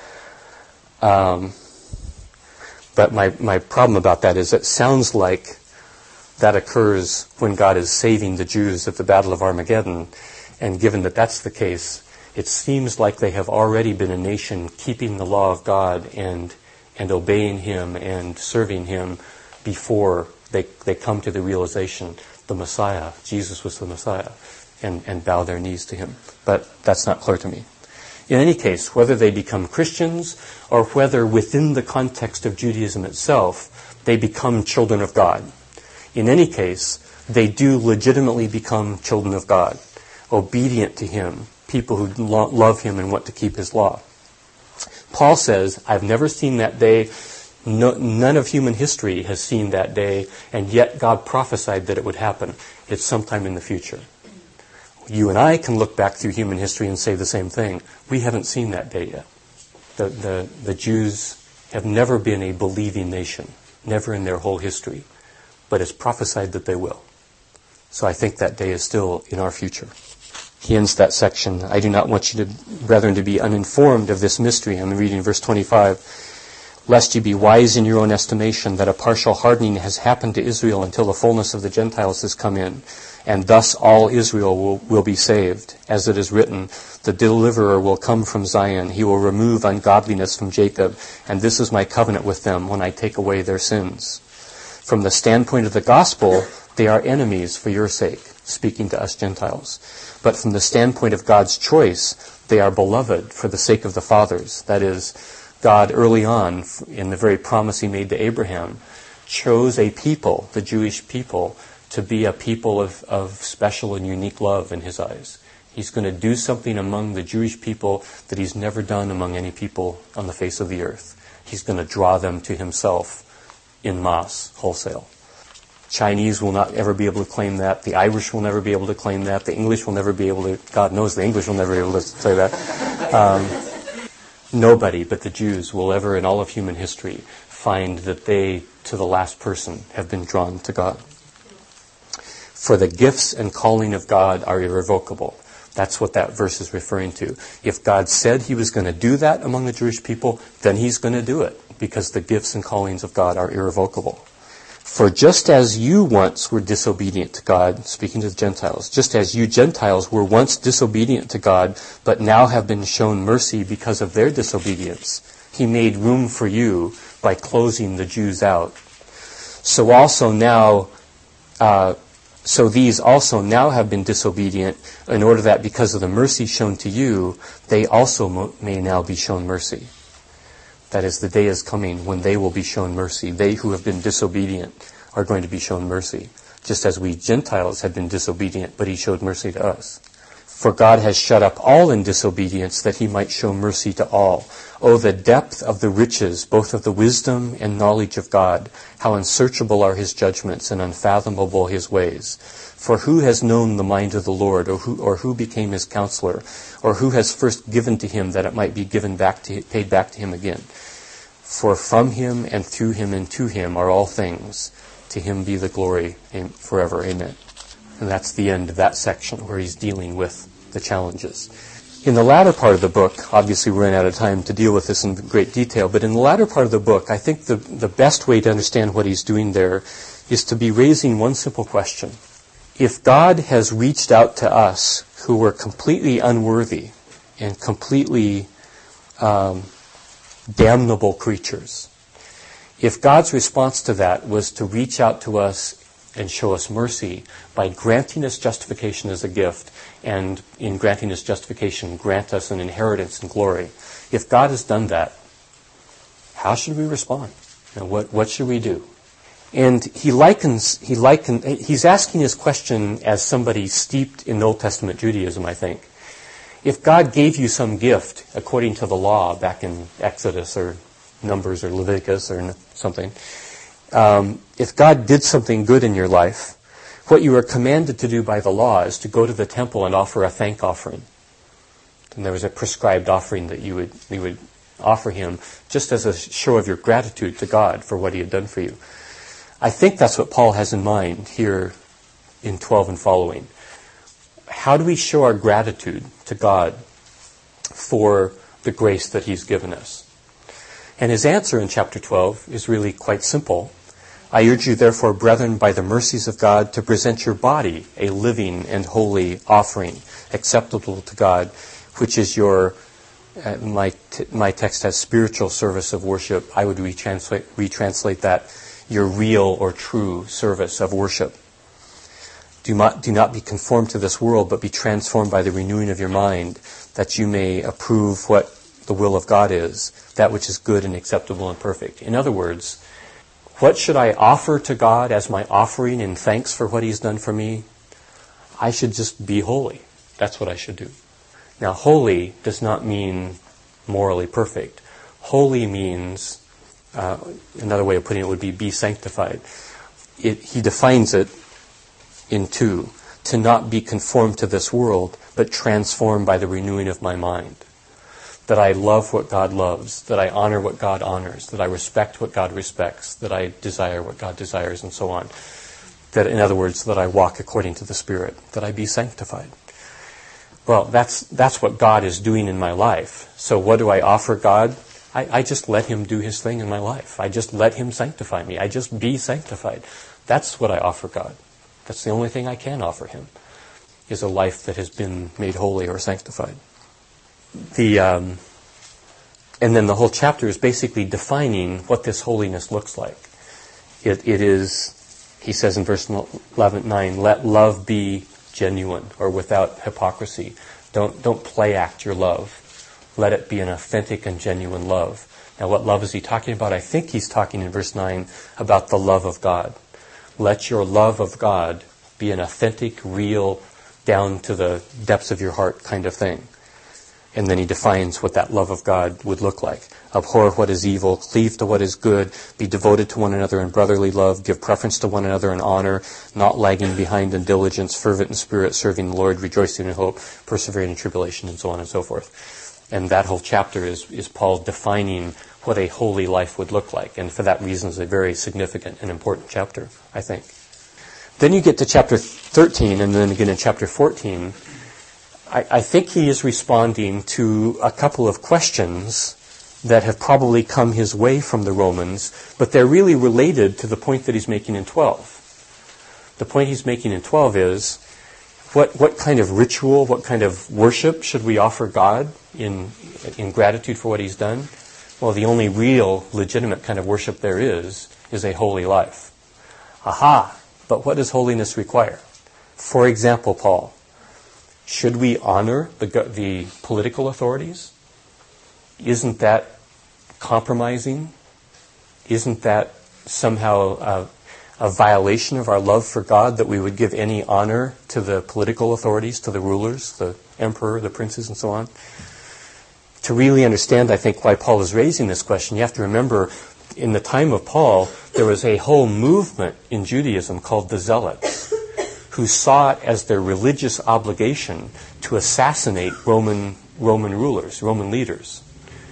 But my problem about that is it sounds like that occurs when God is saving the Jews at the Battle of Armageddon. And given that that's the case, it seems like they have already been a nation keeping the law of God and obeying him and serving him before they come to the realization the Messiah, Jesus was the Messiah, and bow their knees to him. But that's not clear to me. In any case, whether they become Christians or whether within the context of Judaism itself they become children of God, in any case, they do legitimately become children of God, obedient to him, people who love him and want to keep his law. Paul says, I've never seen that day. None of human history has seen that day, and yet God prophesied that it would happen. It's sometime in the future. You and I can look back through human history and say the same thing. We haven't seen that day yet. The Jews have never been a believing nation, never in their whole history, but it's prophesied that they will. So I think that day is still in our future. He ends that section. I do not want you, brethren, to be uninformed of this mystery. I'm reading verse 25. Lest you be wise in your own estimation, that a partial hardening has happened to Israel until the fullness of the Gentiles has come in. and thus all Israel will be saved. As it is written, the deliverer will come from Zion. He will remove ungodliness from Jacob, and this is my covenant with them when I take away their sins. From the standpoint of the gospel, they are enemies for your sake, speaking to us Gentiles. But from the standpoint of God's choice, they are beloved for the sake of the fathers. That is, God early on, in the very promise he made to Abraham, chose a people, the Jewish people, to be a people of special and unique love in his eyes. He's going to do something among the Jewish people that he's never done among any people on the face of the earth. He's going to draw them to himself en masse, wholesale. Chinese will not ever be able to claim that. The Irish will never be able to claim that. The English will never be able to, God knows the English will never be able to say that. Nobody but the Jews will ever in all of human history find that they, to the last person, have been drawn to God. For the gifts and calling of God are irrevocable. That's what that verse is referring to. If God said he was going to do that among the Jewish people, then he's going to do it, because the gifts and callings of God are irrevocable. For just as you once were disobedient to God, speaking to the Gentiles, just as you Gentiles were once disobedient to God, but now have been shown mercy because of their disobedience, he made room for you by closing the Jews out. So these also now have been disobedient, in order that because of the mercy shown to you, they also may now be shown mercy. That is, the day is coming when they will be shown mercy. They who have been disobedient are going to be shown mercy, just as we Gentiles had been disobedient, but he showed mercy to us. For God has shut up all in disobedience, that he might show mercy to all. Oh, the depth of the riches, both of the wisdom and knowledge of God! How unsearchable are his judgments, and unfathomable his ways! For who has known the mind of the Lord, or who became his counselor, or who has first given to him that it might be paid back to him again? For from him and through him and to him are all things. To him be the glory forever. Amen. And that's the end of that section where he's dealing with the challenges. In the latter part of the book, obviously we're running out of time to deal with this in great detail, but in the latter part of the book, I think the best way to understand what he's doing there is to be raising one simple question. If God has reached out to us who were completely unworthy and completely damnable creatures, if God's response to that was to reach out to us and show us mercy by granting us justification as a gift, and in granting us justification, grant us an inheritance and glory. If God has done that, how should we respond? And what should we do? And he's asking his question as somebody steeped in Old Testament Judaism, I think. If God gave you some gift according to the law back in Exodus or Numbers or Leviticus or something, if God did something good in your life, what you are commanded to do by the law is to go to the temple and offer a thank offering. And there was a prescribed offering that you would offer him just as a show of your gratitude to God for what he had done for you. I think that's what Paul has in mind here in 12 and following. How do we show our gratitude to God for the grace that he's given us? And his answer in chapter 12 is really quite simple. I urge you, therefore, brethren, by the mercies of God, to present your body a living and holy offering, acceptable to God, which is your, my text has spiritual service of worship. I would retranslate that, your real or true service of worship. Do not be conformed to this world, but be transformed by the renewing of your mind, that you may approve what the will of God is, that which is good and acceptable and perfect. In other words, what should I offer to God as my offering in thanks for what he's done for me? I should just be holy. That's what I should do. Now, holy does not mean morally perfect. Holy means, another way of putting it would be sanctified. He defines it in two: to not be conformed to this world, but transformed by the renewing of my mind. That I love what God loves, that I honor what God honors, that I respect what God respects, that I desire what God desires, and so on. That, in other words, that I walk according to the Spirit, that I be sanctified. Well, that's what God is doing in my life. So what do I offer God? I just let him do his thing in my life. I just let him sanctify me. I just be sanctified. That's what I offer God. That's the only thing I can offer him, is a life that has been made holy or sanctified. And then the whole chapter is basically defining what this holiness looks like. It is, he says in verse 9, let love be genuine or without hypocrisy. Don't play act your love. Let it be an authentic and genuine love. Now what love is he talking about? I think he's talking in verse 9 about the love of God. Let your love of God be an authentic, real, down to the depths of your heart kind of thing. And then he defines what that love of God would look like. Abhor what is evil, cleave to what is good, be devoted to one another in brotherly love, give preference to one another in honor, not lagging behind in diligence, fervent in spirit, serving the Lord, rejoicing in hope, persevering in tribulation, and so on and so forth. And that whole chapter is Paul defining what a holy life would look like. And for that reason, it's a very significant and important chapter, I think. Then you get to chapter 13, and then again in chapter 14, I think he is responding to a couple of questions that have probably come his way from the Romans, but they're really related to the point that he's making in 12. The point he's making in 12 is, what kind of ritual, what kind of worship should we offer God in gratitude for what he's done? Well, the only real, legitimate kind of worship there is a holy life. Aha! But what does holiness require? For example, Paul, should we honor the political authorities? Isn't that compromising? Isn't that somehow a violation of our love for God, that we would give any honor to the political authorities, to the rulers, the emperor, the princes, and so on? To really understand, I think, why Paul is raising this question, you have to remember, in the time of Paul, there was a whole movement in Judaism called the Zealots, who saw it as their religious obligation to assassinate Roman rulers, Roman leaders.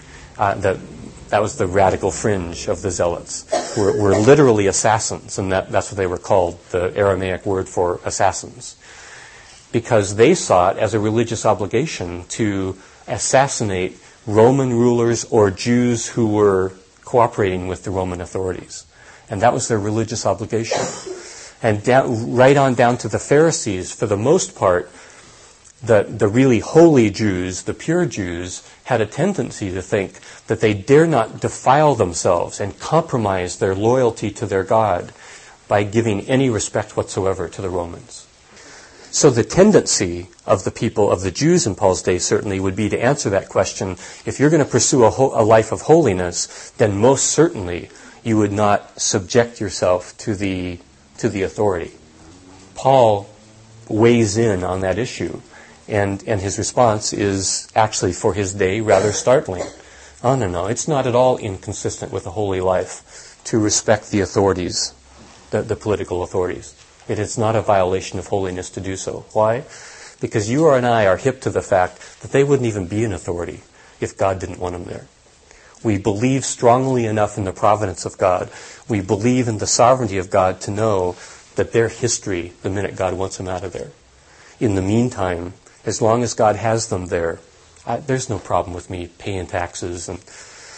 That was the radical fringe of the Zealots, were literally assassins, and that's what they were called, the Aramaic word for assassins, because they saw it as a religious obligation to assassinate Roman rulers or Jews who were cooperating with the Roman authorities. And that was their religious obligation. And right on down to the Pharisees, for the most part, the really holy Jews, the pure Jews, had a tendency to think that they dare not defile themselves and compromise their loyalty to their God by giving any respect whatsoever to the Romans. So the tendency of the people, of the Jews in Paul's day, certainly would be to answer that question, if you're going to pursue a life of holiness, then most certainly you would not subject yourself to the authority. Paul weighs in on that issue, and his response is actually, for his day, rather startling. Oh, no, it's not at all inconsistent with a holy life to respect the authorities, the political authorities. It is not a violation of holiness to do so. Why? Because you and I are hip to the fact that they wouldn't even be an authority if God didn't want them there. We believe strongly enough in the providence of God. We believe in the sovereignty of God to know that their history the minute God wants them out of there. In the meantime, as long as God has them there, there's no problem with me paying taxes. And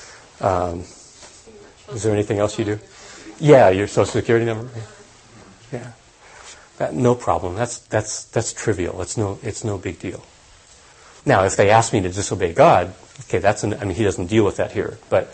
is there anything else you do? Yeah, your Social Security number. Yeah, no problem. That's trivial. It's no big deal. Now, if they ask me to disobey God, okay, he doesn't deal with that here, but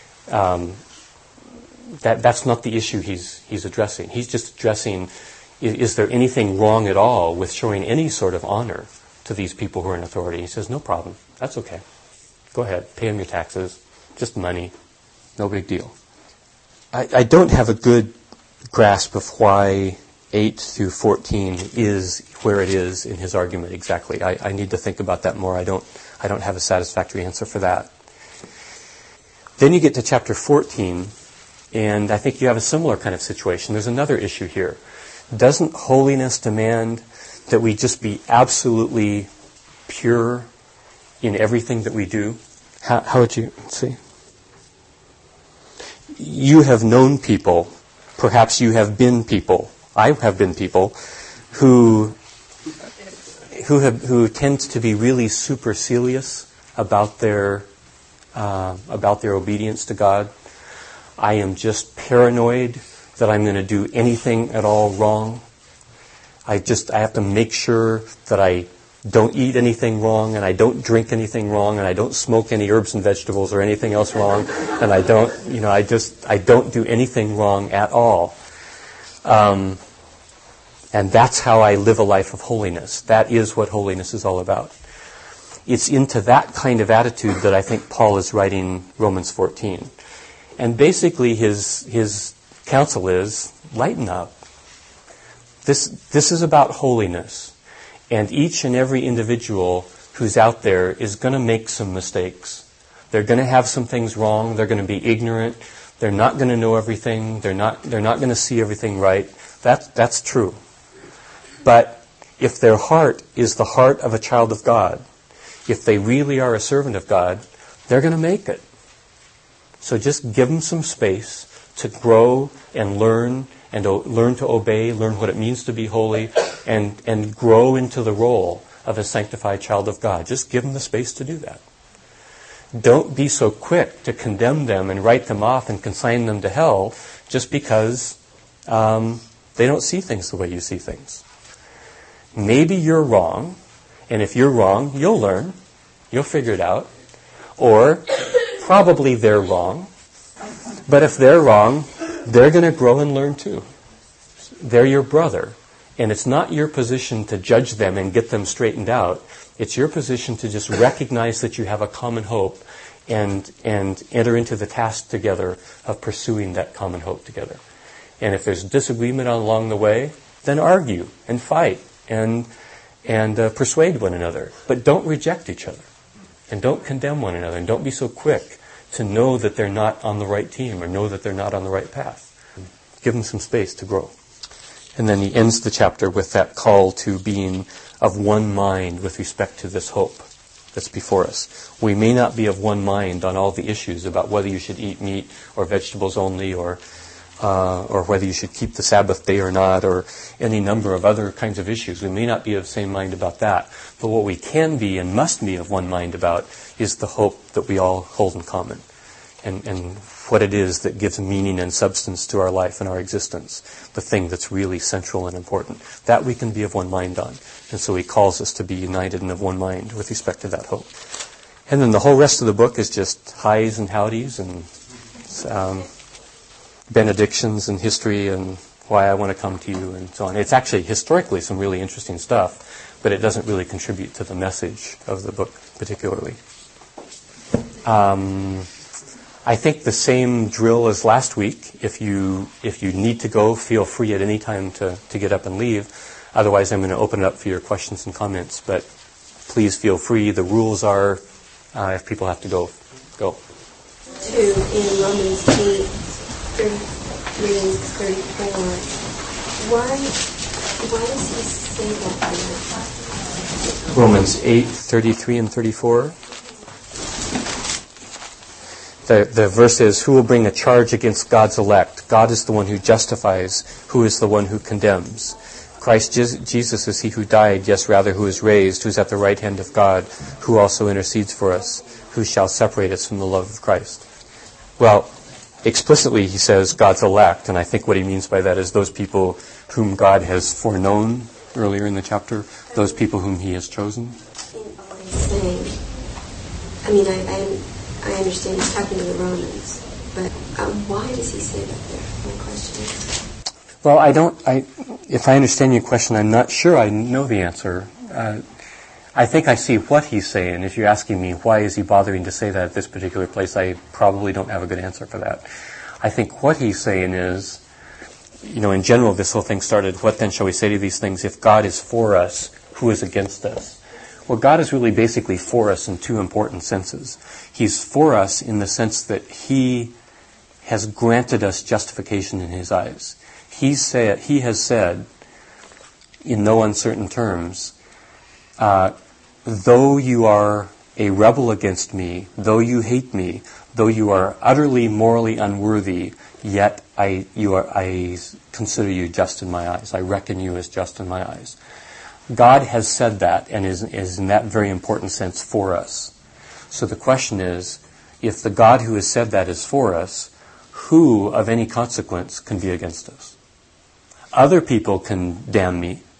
that's not the issue he's addressing. He's just addressing, is there anything wrong at all with showing any sort of honor to these people who are in authority? He says, no problem. That's okay. Go ahead. Pay them your taxes. Just money. No big deal. I don't have a good grasp of why 8 through 14 is where it is in his argument exactly. I need to think about that more. I don't have a satisfactory answer for that. Then you get to chapter 14, and I think you have a similar kind of situation. There's another issue here. Doesn't holiness demand that we just be absolutely pure in everything that we do? How would you see? You have known people, perhaps you have been people, I have been people, who tend to be really supercilious about their obedience to God. I am just paranoid that I'm going to do anything at all wrong. I have to make sure that I don't eat anything wrong, and I don't drink anything wrong, and I don't smoke any herbs and vegetables or anything else wrong, and I don't do anything wrong at all. And that's how I live a life of holiness. That is what holiness is all about. It's into that kind of attitude that I think Paul is writing Romans 14. And basically his counsel is, lighten up. This is about holiness. And each and every individual who's out there is going to make some mistakes. They're going to have some things wrong. They're going to be ignorant. They're not going to know everything. They're not going to see everything right. That's true. But if their heart is the heart of a child of God, if they really are a servant of God, they're going to make it. So just give them some space to grow and learn to obey, learn what it means to be holy, and grow into the role of a sanctified child of God. Just give them the space to do that. Don't be so quick to condemn them and write them off and consign them to hell just because they don't see things the way you see things. Maybe you're wrong, and if you're wrong, you'll learn. You'll figure it out. Or probably they're wrong. But if they're wrong, they're going to grow and learn too. They're your brother. And it's not your position to judge them and get them straightened out. It's your position to just recognize that you have a common hope and enter into the task together of pursuing that common hope together. And if there's disagreement along the way, then argue and fight and persuade one another. But don't reject each other. And don't condemn one another. And don't be so quick to know that they're not on the right team or know that they're not on the right path. Give them some space to grow. And then he ends the chapter with that call to being of one mind with respect to this hope that's before us. We may not be of one mind on all the issues about whether you should eat meat or vegetables only or whether you should keep the Sabbath day or not, or any number of other kinds of issues. We may not be of the same mind about that. But what we can be and must be of one mind about is the hope that we all hold in common, and what it is that gives meaning and substance to our life and our existence, the thing that's really central and important. That we can be of one mind on. And so he calls us to be united and of one mind with respect to that hope. And then the whole rest of the book is just highs and howdies and benedictions and history and why I want to come to you and so on. It's actually historically some really interesting stuff, but it doesn't really contribute to the message of the book particularly. I think the same drill as last week. If you need to go, feel free at any time to get up and leave. Otherwise, I'm going to open it up for your questions and comments. But please feel free. The rules are, if people have to go, go. 2 in Romans 8:33 and 34. Why does he say that there? Romans 8:33 and 34. The verse is, who will bring a charge against God's elect? God is the one who justifies. Who is the one who condemns? Christ Jesus is he who died, yes, rather, who is raised, who is at the right hand of God, who also intercedes for us. Who shall separate us from the love of Christ? Well, explicitly he says God's elect, and I think what he means by that is those people whom God has foreknown earlier in the chapter, those people whom he has chosen. I understand he's talking to the Romans, but why does he say that there? My question is. Well, if I understand your question, I'm not sure I know the answer. I think I see what he's saying. If you're asking me why is he bothering to say that at this particular place, I probably don't have a good answer for that. I think what he's saying is, in general, this whole thing started, what then shall we say to these things? If God is for us, who is against us? Well, God is really basically for us in two important senses. He's for us in the sense that he has granted us justification in his eyes. He has said, in no uncertain terms, though you are a rebel against me, though you hate me, though you are utterly morally unworthy, yet I consider you just in my eyes. I reckon you as just in my eyes. God has said that and is in that very important sense for us. So the question is, if the God who has said that is for us, who of any consequence can be against us? Other people can damn me.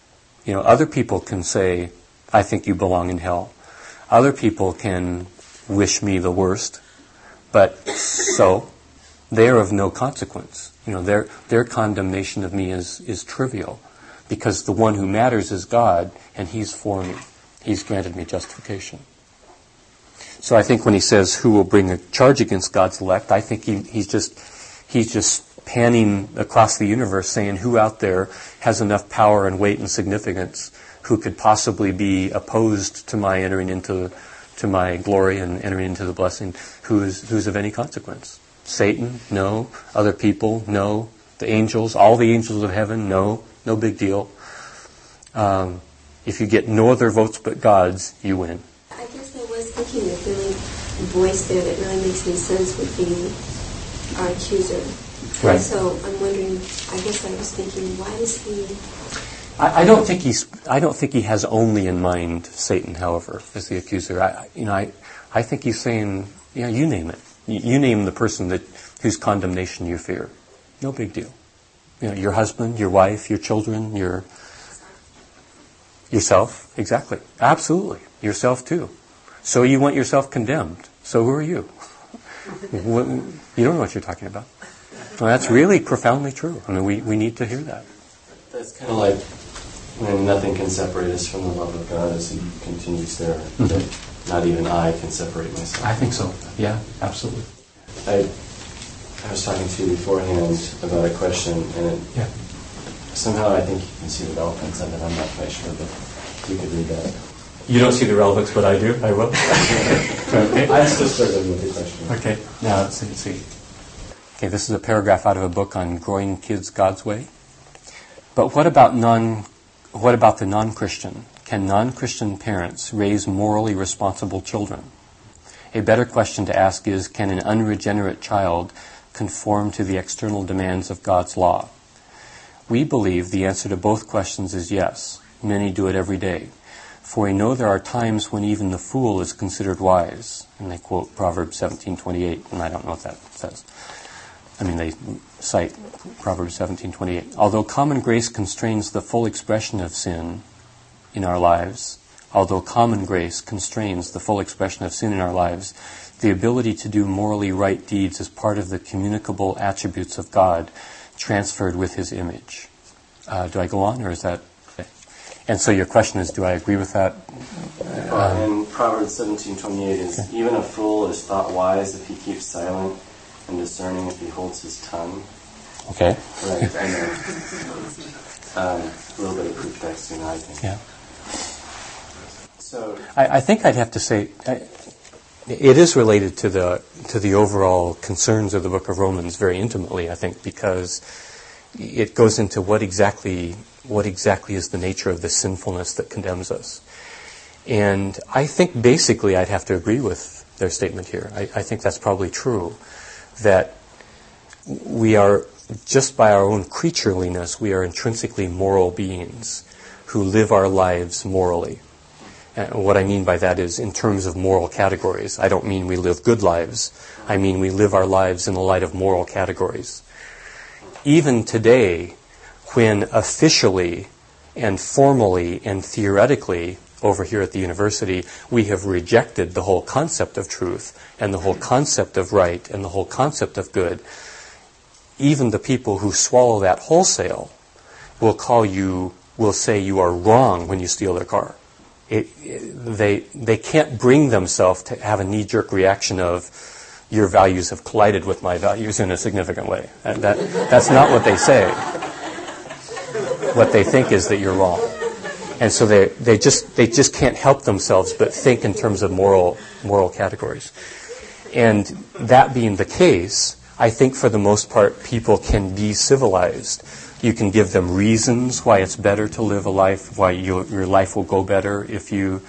Other people can say, I think you belong in hell. Other people can wish me the worst, but so they are of no consequence. Their condemnation of me is trivial, because the one who matters is God, and He's for me. He's granted me justification. So I think when he says, who will bring a charge against God's elect, I think he's just panning across the universe saying, who out there has enough power and weight and significance who could possibly be opposed to my entering into my glory and entering into the blessing, who's of any consequence? Satan? No. Other people? No. The angels? All the angels of heaven? No. No big deal. If you get no other votes but God's, you win. I guess I was thinking the really voice there that really makes any sense would be our accuser. Right. And so I'm wondering, I guess I was thinking, why does he... I don't think he has only in mind Satan, however, as the accuser. I think he's saying, you name it. You name the person whose condemnation you fear. No big deal. Your husband, your wife, your children, yourself. Exactly. Absolutely. Yourself too. So you want yourself condemned. So who are you? You don't know what you're talking about. Well, that's really profoundly true. We need to hear that. That's kind of like when nothing can separate us from the love of God, as he continues there. Mm-hmm. Not even I can separate myself. I think so. Yeah, absolutely. I was talking to you beforehand about a question, and somehow I think you can see the relevance of it. I'm not quite sure, but you could read that. You don't see the relevance, but I do. I will. Okay. I'm still struggling with the question. Okay. Now let's see. Okay, this is a paragraph out of a book on growing kids God's way. But what about the non-Christian? Can non-Christian parents raise morally responsible children? A better question to ask is, can an unregenerate child conform to the external demands of God's law? We believe the answer to both questions is yes. Many do it every day. For we know there are times when even the fool is considered wise. And they quote Proverbs 17:28, and I don't know what that says. They cite Proverbs 17:28. Although common grace constrains the full expression of sin in our lives, the ability to do morally right deeds is part of the communicable attributes of God transferred with His image. Do I go on, or is that... Okay. And so your question is, do I agree with that? And Proverbs 17:28 is, okay. Even a fool is thought wise if he keeps silent, and discerning if he holds his tongue. Okay. Right, I know. A little bit of proof texting, I think. Yeah. So I think I'd have to say it is related to the overall concerns of the Book of Romans very intimately, I think, because it goes into what exactly is the nature of the sinfulness that condemns us. And I think basically I'd have to agree with their statement here. I think that's probably true, that we are, just by our own creatureliness, we are intrinsically moral beings who live our lives morally. And what I mean by that is in terms of moral categories. I don't mean we live good lives. I mean we live our lives in the light of moral categories. Even today, when officially and formally and theoretically over here at the university, we have rejected the whole concept of truth and the whole concept of right and the whole concept of good, even the people who swallow that wholesale will say you are wrong when you steal their car. They can't bring themselves to have a knee-jerk reaction of your values have collided with my values in a significant way. That's not what they say. What they think is that you're wrong. And so they just can't help themselves but think in terms of moral categories. And that being the case, I think for the most part people can be civilized. You can give them reasons why it's better to live a life, why your life will go better if you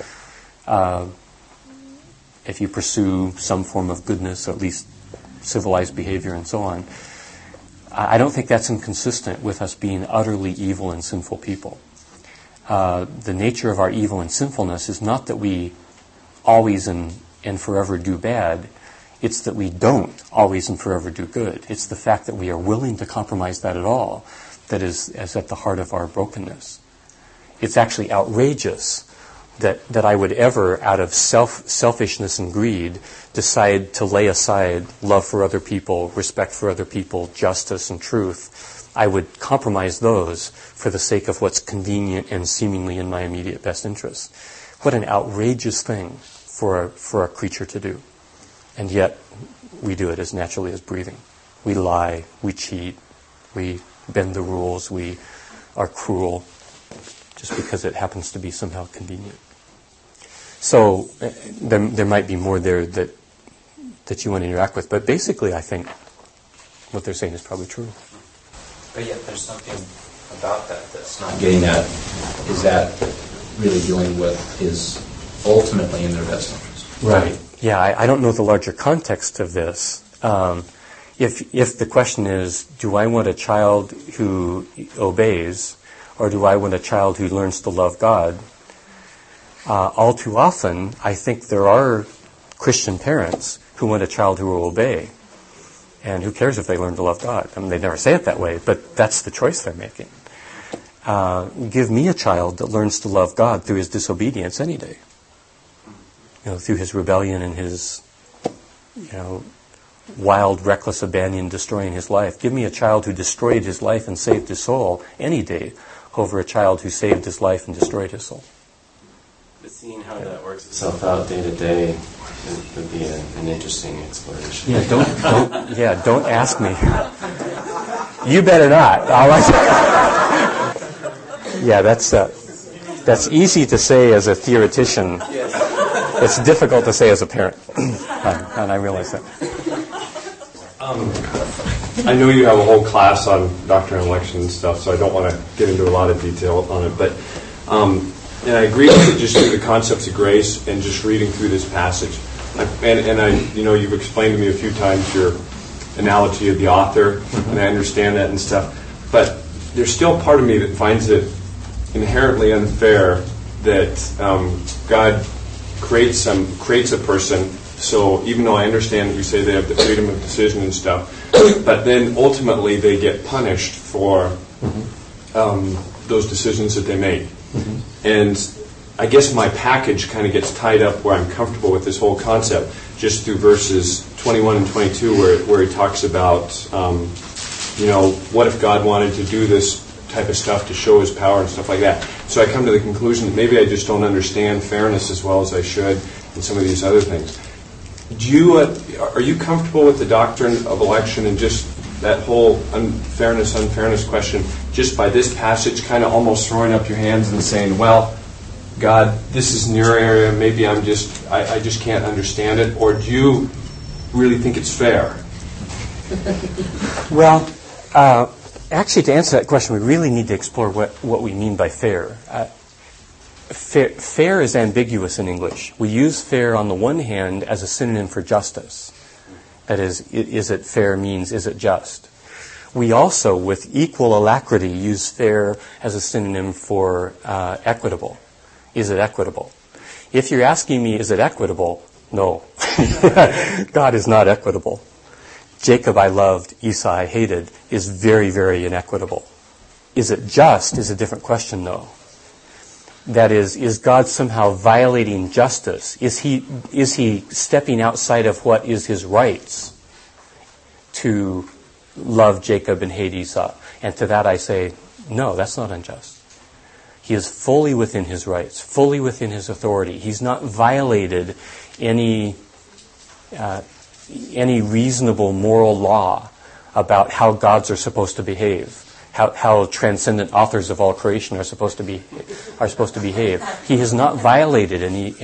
pursue some form of goodness, or at least civilized behavior and so on. I don't think that's inconsistent with us being utterly evil and sinful people. The nature of our evil and sinfulness is not that we always and forever do bad. It's that we don't always and forever do good. It's the fact that we are willing to compromise that at all that is at the heart of our brokenness. it's actually outrageous that I would ever, out of selfishness and greed, decide to lay aside love for other people, respect for other people, justice and truth. I would compromise those for the sake of what's convenient and seemingly in my immediate best interest. What an outrageous thing for a creature to do. And yet, we do it as naturally as breathing. We lie, we cheat, we bend the rules, we are cruel, just because it happens to be somehow convenient. So there might be more there that you want to interact with, but basically I think what they're saying is probably true. But yet there's something about that that's not getting at. Is that really dealing with is ultimately in their best interest? Right. Yeah, I don't know the larger context of this. If the question is, do I want a child who obeys, or do I want a child who learns to love God? All too often, I think there are Christian parents who want a child who will obey. And who cares if they learn to love God? I mean, they never say it that way, but that's the choice they're making. Give me a child that learns to love God through his disobedience any day. Through his rebellion and his, wild, reckless abandon, destroying his life. Give me a child who destroyed his life and saved his soul any day over a child who saved his life and destroyed his soul. But seeing how that works itself out day to day would be an interesting exploration. Yeah, don't ask me. You better not. Yeah, that's easy to say as a theoretician. It's difficult to say as a parent, and I realize that. I know you have a whole class on doctrine and election and stuff, so I don't want to get into a lot of detail on it. But and I agree with it just through the concepts of grace and just reading through this passage. And I, you've explained to me a few times your analogy of the author, and I understand that and stuff. But there's still part of me that finds it inherently unfair that God creates a person. So even though I understand that you say they have the freedom of decision and stuff, but then ultimately they get punished for those decisions that they make. And I guess my package kind of gets tied up where I'm comfortable with this whole concept just through verses 21 and 22 where he talks about, what if God wanted to do this type of stuff to show his power and stuff like that. So I come to the conclusion that maybe I just don't understand fairness as well as I should and some of these other things. Are you comfortable with the doctrine of election and just that whole unfairness question, just by this passage kind of almost throwing up your hands and saying, well, God, this is in your area, maybe I just can't understand it, or do you really think it's fair? Well, actually, to answer that question, we really need to explore what we mean by fair. Fair is ambiguous in English. We use fair on the one hand as a synonym for justice. That is it fair means, is it just? We also, with equal alacrity, use fair as a synonym for equitable. Is it equitable? If you're asking me, is it equitable? No. God is not equitable. Jacob I loved, Esau I hated is very, very inequitable. Is it just is a different question, though. That is God somehow violating justice? Is he stepping outside of what is his rights to love Jacob and hate Esau? And to that I say, no, that's not unjust. He is fully within his rights, fully within his authority. He's not violated any reasonable moral law about how gods are supposed to behave, how transcendent authors of all creation are supposed to behave. He has not violated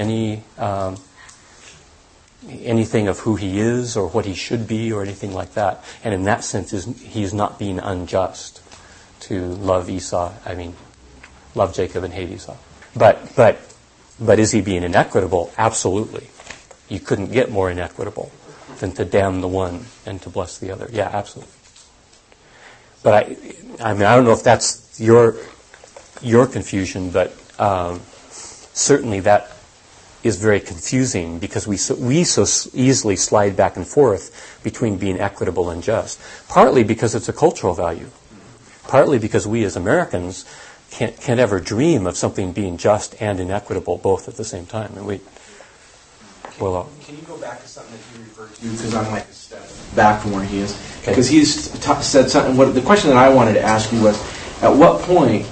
anything of who he is or what he should be or anything like that. And in that sense, he is not being unjust to love Jacob and hate Esau. But is he being inequitable? Absolutely. You couldn't get more inequitable than to damn the one and to bless the other. Yeah, absolutely. But I don't know if that's your confusion, but certainly that is very confusing because we so easily slide back and forth between being equitable and just. Partly because it's a cultural value. Partly because we as Americans can't ever dream of something being just and inequitable both at the same time. And can you go back to something that you referred to? Because I'm like a step back from where he is. Because he's said something. The question that I wanted to ask you was, at what point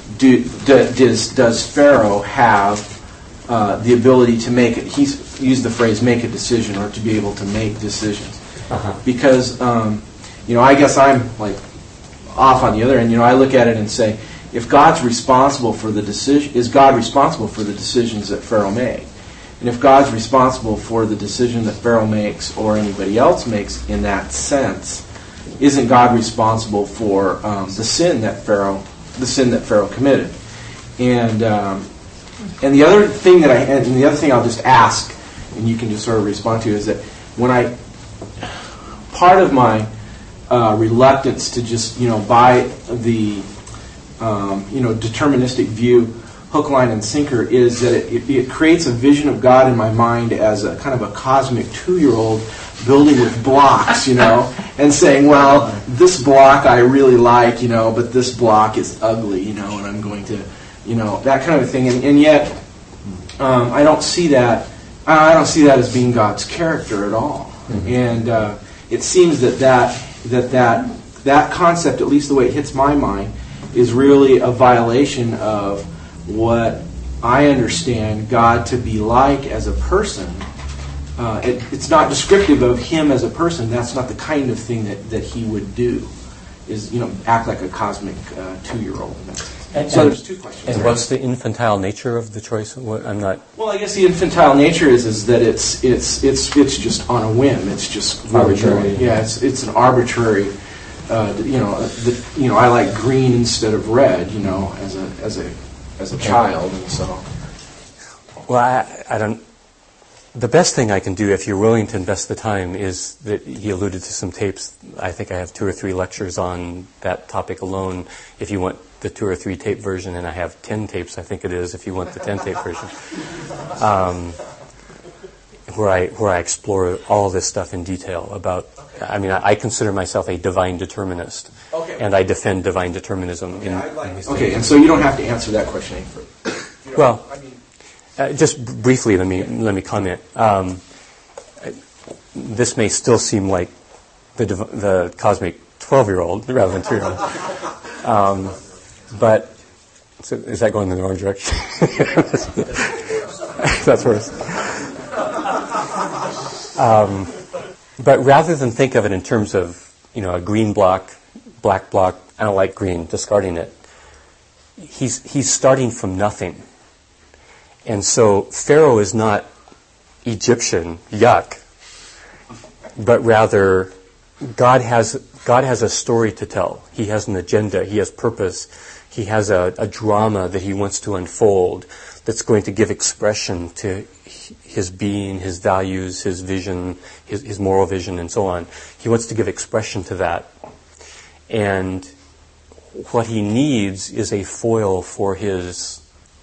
does Pharaoh have the ability to make it? He's used the phrase "make a decision" or to be able to make decisions. Because I guess I'm like off on the other end. I look at it and say, if God's responsible for the decision, is God responsible for the decisions that Pharaoh made? And if God's responsible for the decision that Pharaoh makes or anybody else makes in that sense, isn't God responsible for the sin that Pharaoh committed? And the other thing I'll just ask, and you can just sort of respond to, is that part of my reluctance to just buy the deterministic view, hook, line, and sinker, is that it creates a vision of God in my mind as a kind of a cosmic 2-year-old building with blocks, and saying, well, this block I really like, but this block is ugly, and I'm going to, that kind of a thing. And yet, I don't see that as being God's character at all. Mm-hmm. And it seems that concept, at least the way it hits my mind, is really a violation of what I understand God to be like as a person. It's not descriptive of him as a person. That's not the kind of thing that he would do, is act like a cosmic 2-year-old. So there's 2 questions. And what's the infantile nature of the choice? Well, I guess the infantile nature is that it's just on a whim. It's just arbitrary. Yeah, it's an arbitrary. I like green instead of red. As a child, and so. Well, I don't. The best thing I can do, if you're willing to invest the time, is that he alluded to some tapes. I think I have 2 or 3 lectures on that topic alone. If you want the 2 or 3 tape version, and I have 10 tapes, I think it is, if you want the 10 tape version, where I explore all this stuff in detail about. I consider myself a divine determinist, and I defend divine determinism. And so you don't have to answer that question any further. Well, just briefly, let me comment. This may still seem like the cosmic 12-year-old rather than 2-year-old, but so is that going in the wrong direction? That's worse. But rather than think of it in terms of, a green block, black block, I don't like green, discarding it, he's starting from nothing. And so Pharaoh is not Egyptian, yuck, but rather God has a story to tell. He has an agenda, he has purpose, he has a drama that he wants to unfold that's going to give expression to his being, his values, his vision, his moral vision, and so on. He wants to give expression to that. And what he needs is a foil for his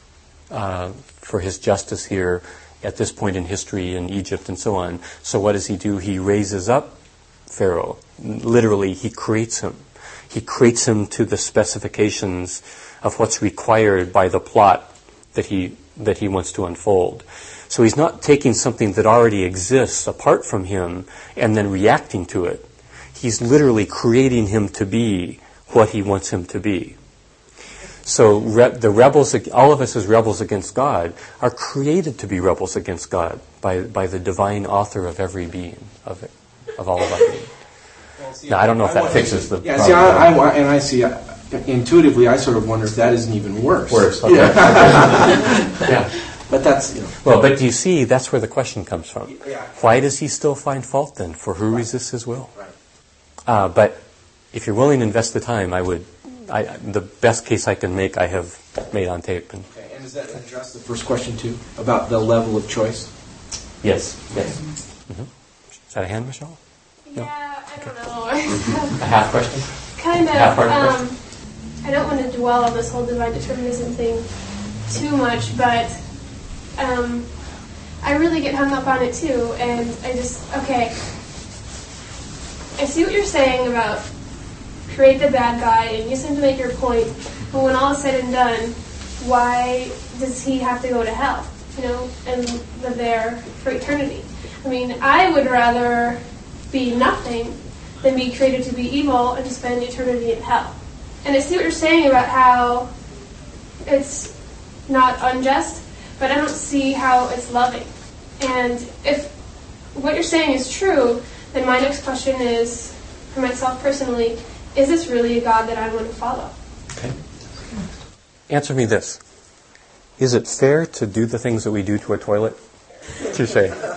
justice here at this point in history in Egypt and so on. So what does he do? He raises up Pharaoh. Literally, he creates him. He creates him to the specifications of what's required by the plot that he wants to unfold. So he's not taking something that already exists apart from him and then reacting to it. He's literally creating him to be what he wants him to be. So the rebels, all of us as rebels against God, are created to be rebels against God by the divine author of every being, of all of our being. Now, I don't know if that fixes the problem. I see, intuitively, I sort of wonder if that isn't even worse. Okay. Yeah. But that's, Well, but do you see, that's where the question comes from. Why does he still find fault then? For who resists his will? Right. But if you're willing to invest the time, the best case I can make, I have made on tape. And does that address the first question too, about the level of choice? Yes. Mm-hmm. Is that a hand, Michelle? Yeah, I don't know. A half question? Kind of. Half-part question? I don't want to dwell on this whole divine determinism thing too much, but I really get hung up on it too, and I see what you're saying about create the bad guy and use him to make your point, but when all is said and done, why does he have to go to hell, and live there for eternity? I mean, I would rather be nothing than be created to be evil and to spend eternity in hell. And I see what you're saying about how it's not unjust, but I don't see how it's loving. And if what you're saying is true, then my next question is, for myself personally, is this really a God that I want to follow? Okay. Answer me this. Is it fair to do the things that we do to a toilet? Touche.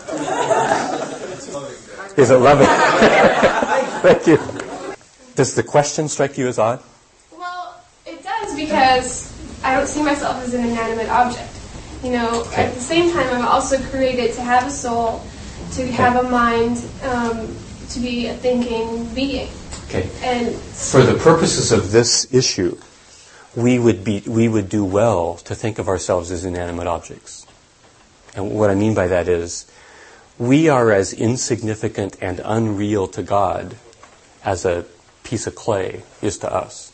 Is it loving? Thank you. Does the question strike you as odd? Well, it does, because I don't see myself as an inanimate object. Okay. At the same time, I'm also created to have a soul, to have a mind, to be a thinking being. Okay. And for the purposes of this issue, we would do well to think of ourselves as inanimate objects. And what I mean by that is, we are as insignificant and unreal to God as a piece of clay is to us.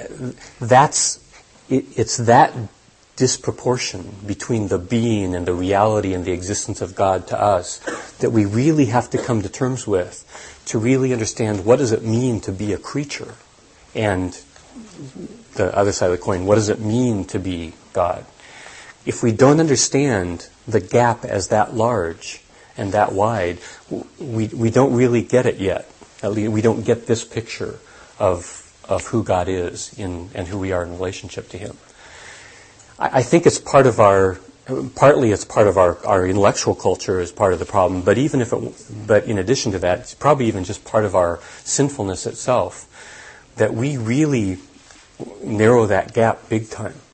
It's that disproportion between the being and the reality and the existence of God to us that we really have to come to terms with to really understand what does it mean to be a creature, and the other side of the coin, what does it mean to be God? If we don't understand the gap as that large and that wide, we don't really get it yet. At least we don't get this picture of who God is and who we are in relationship to Him. I think it's partly it's part of our intellectual culture is part of the problem, but but in addition to that, it's probably even just part of our sinfulness itself, that we really narrow that gap big time.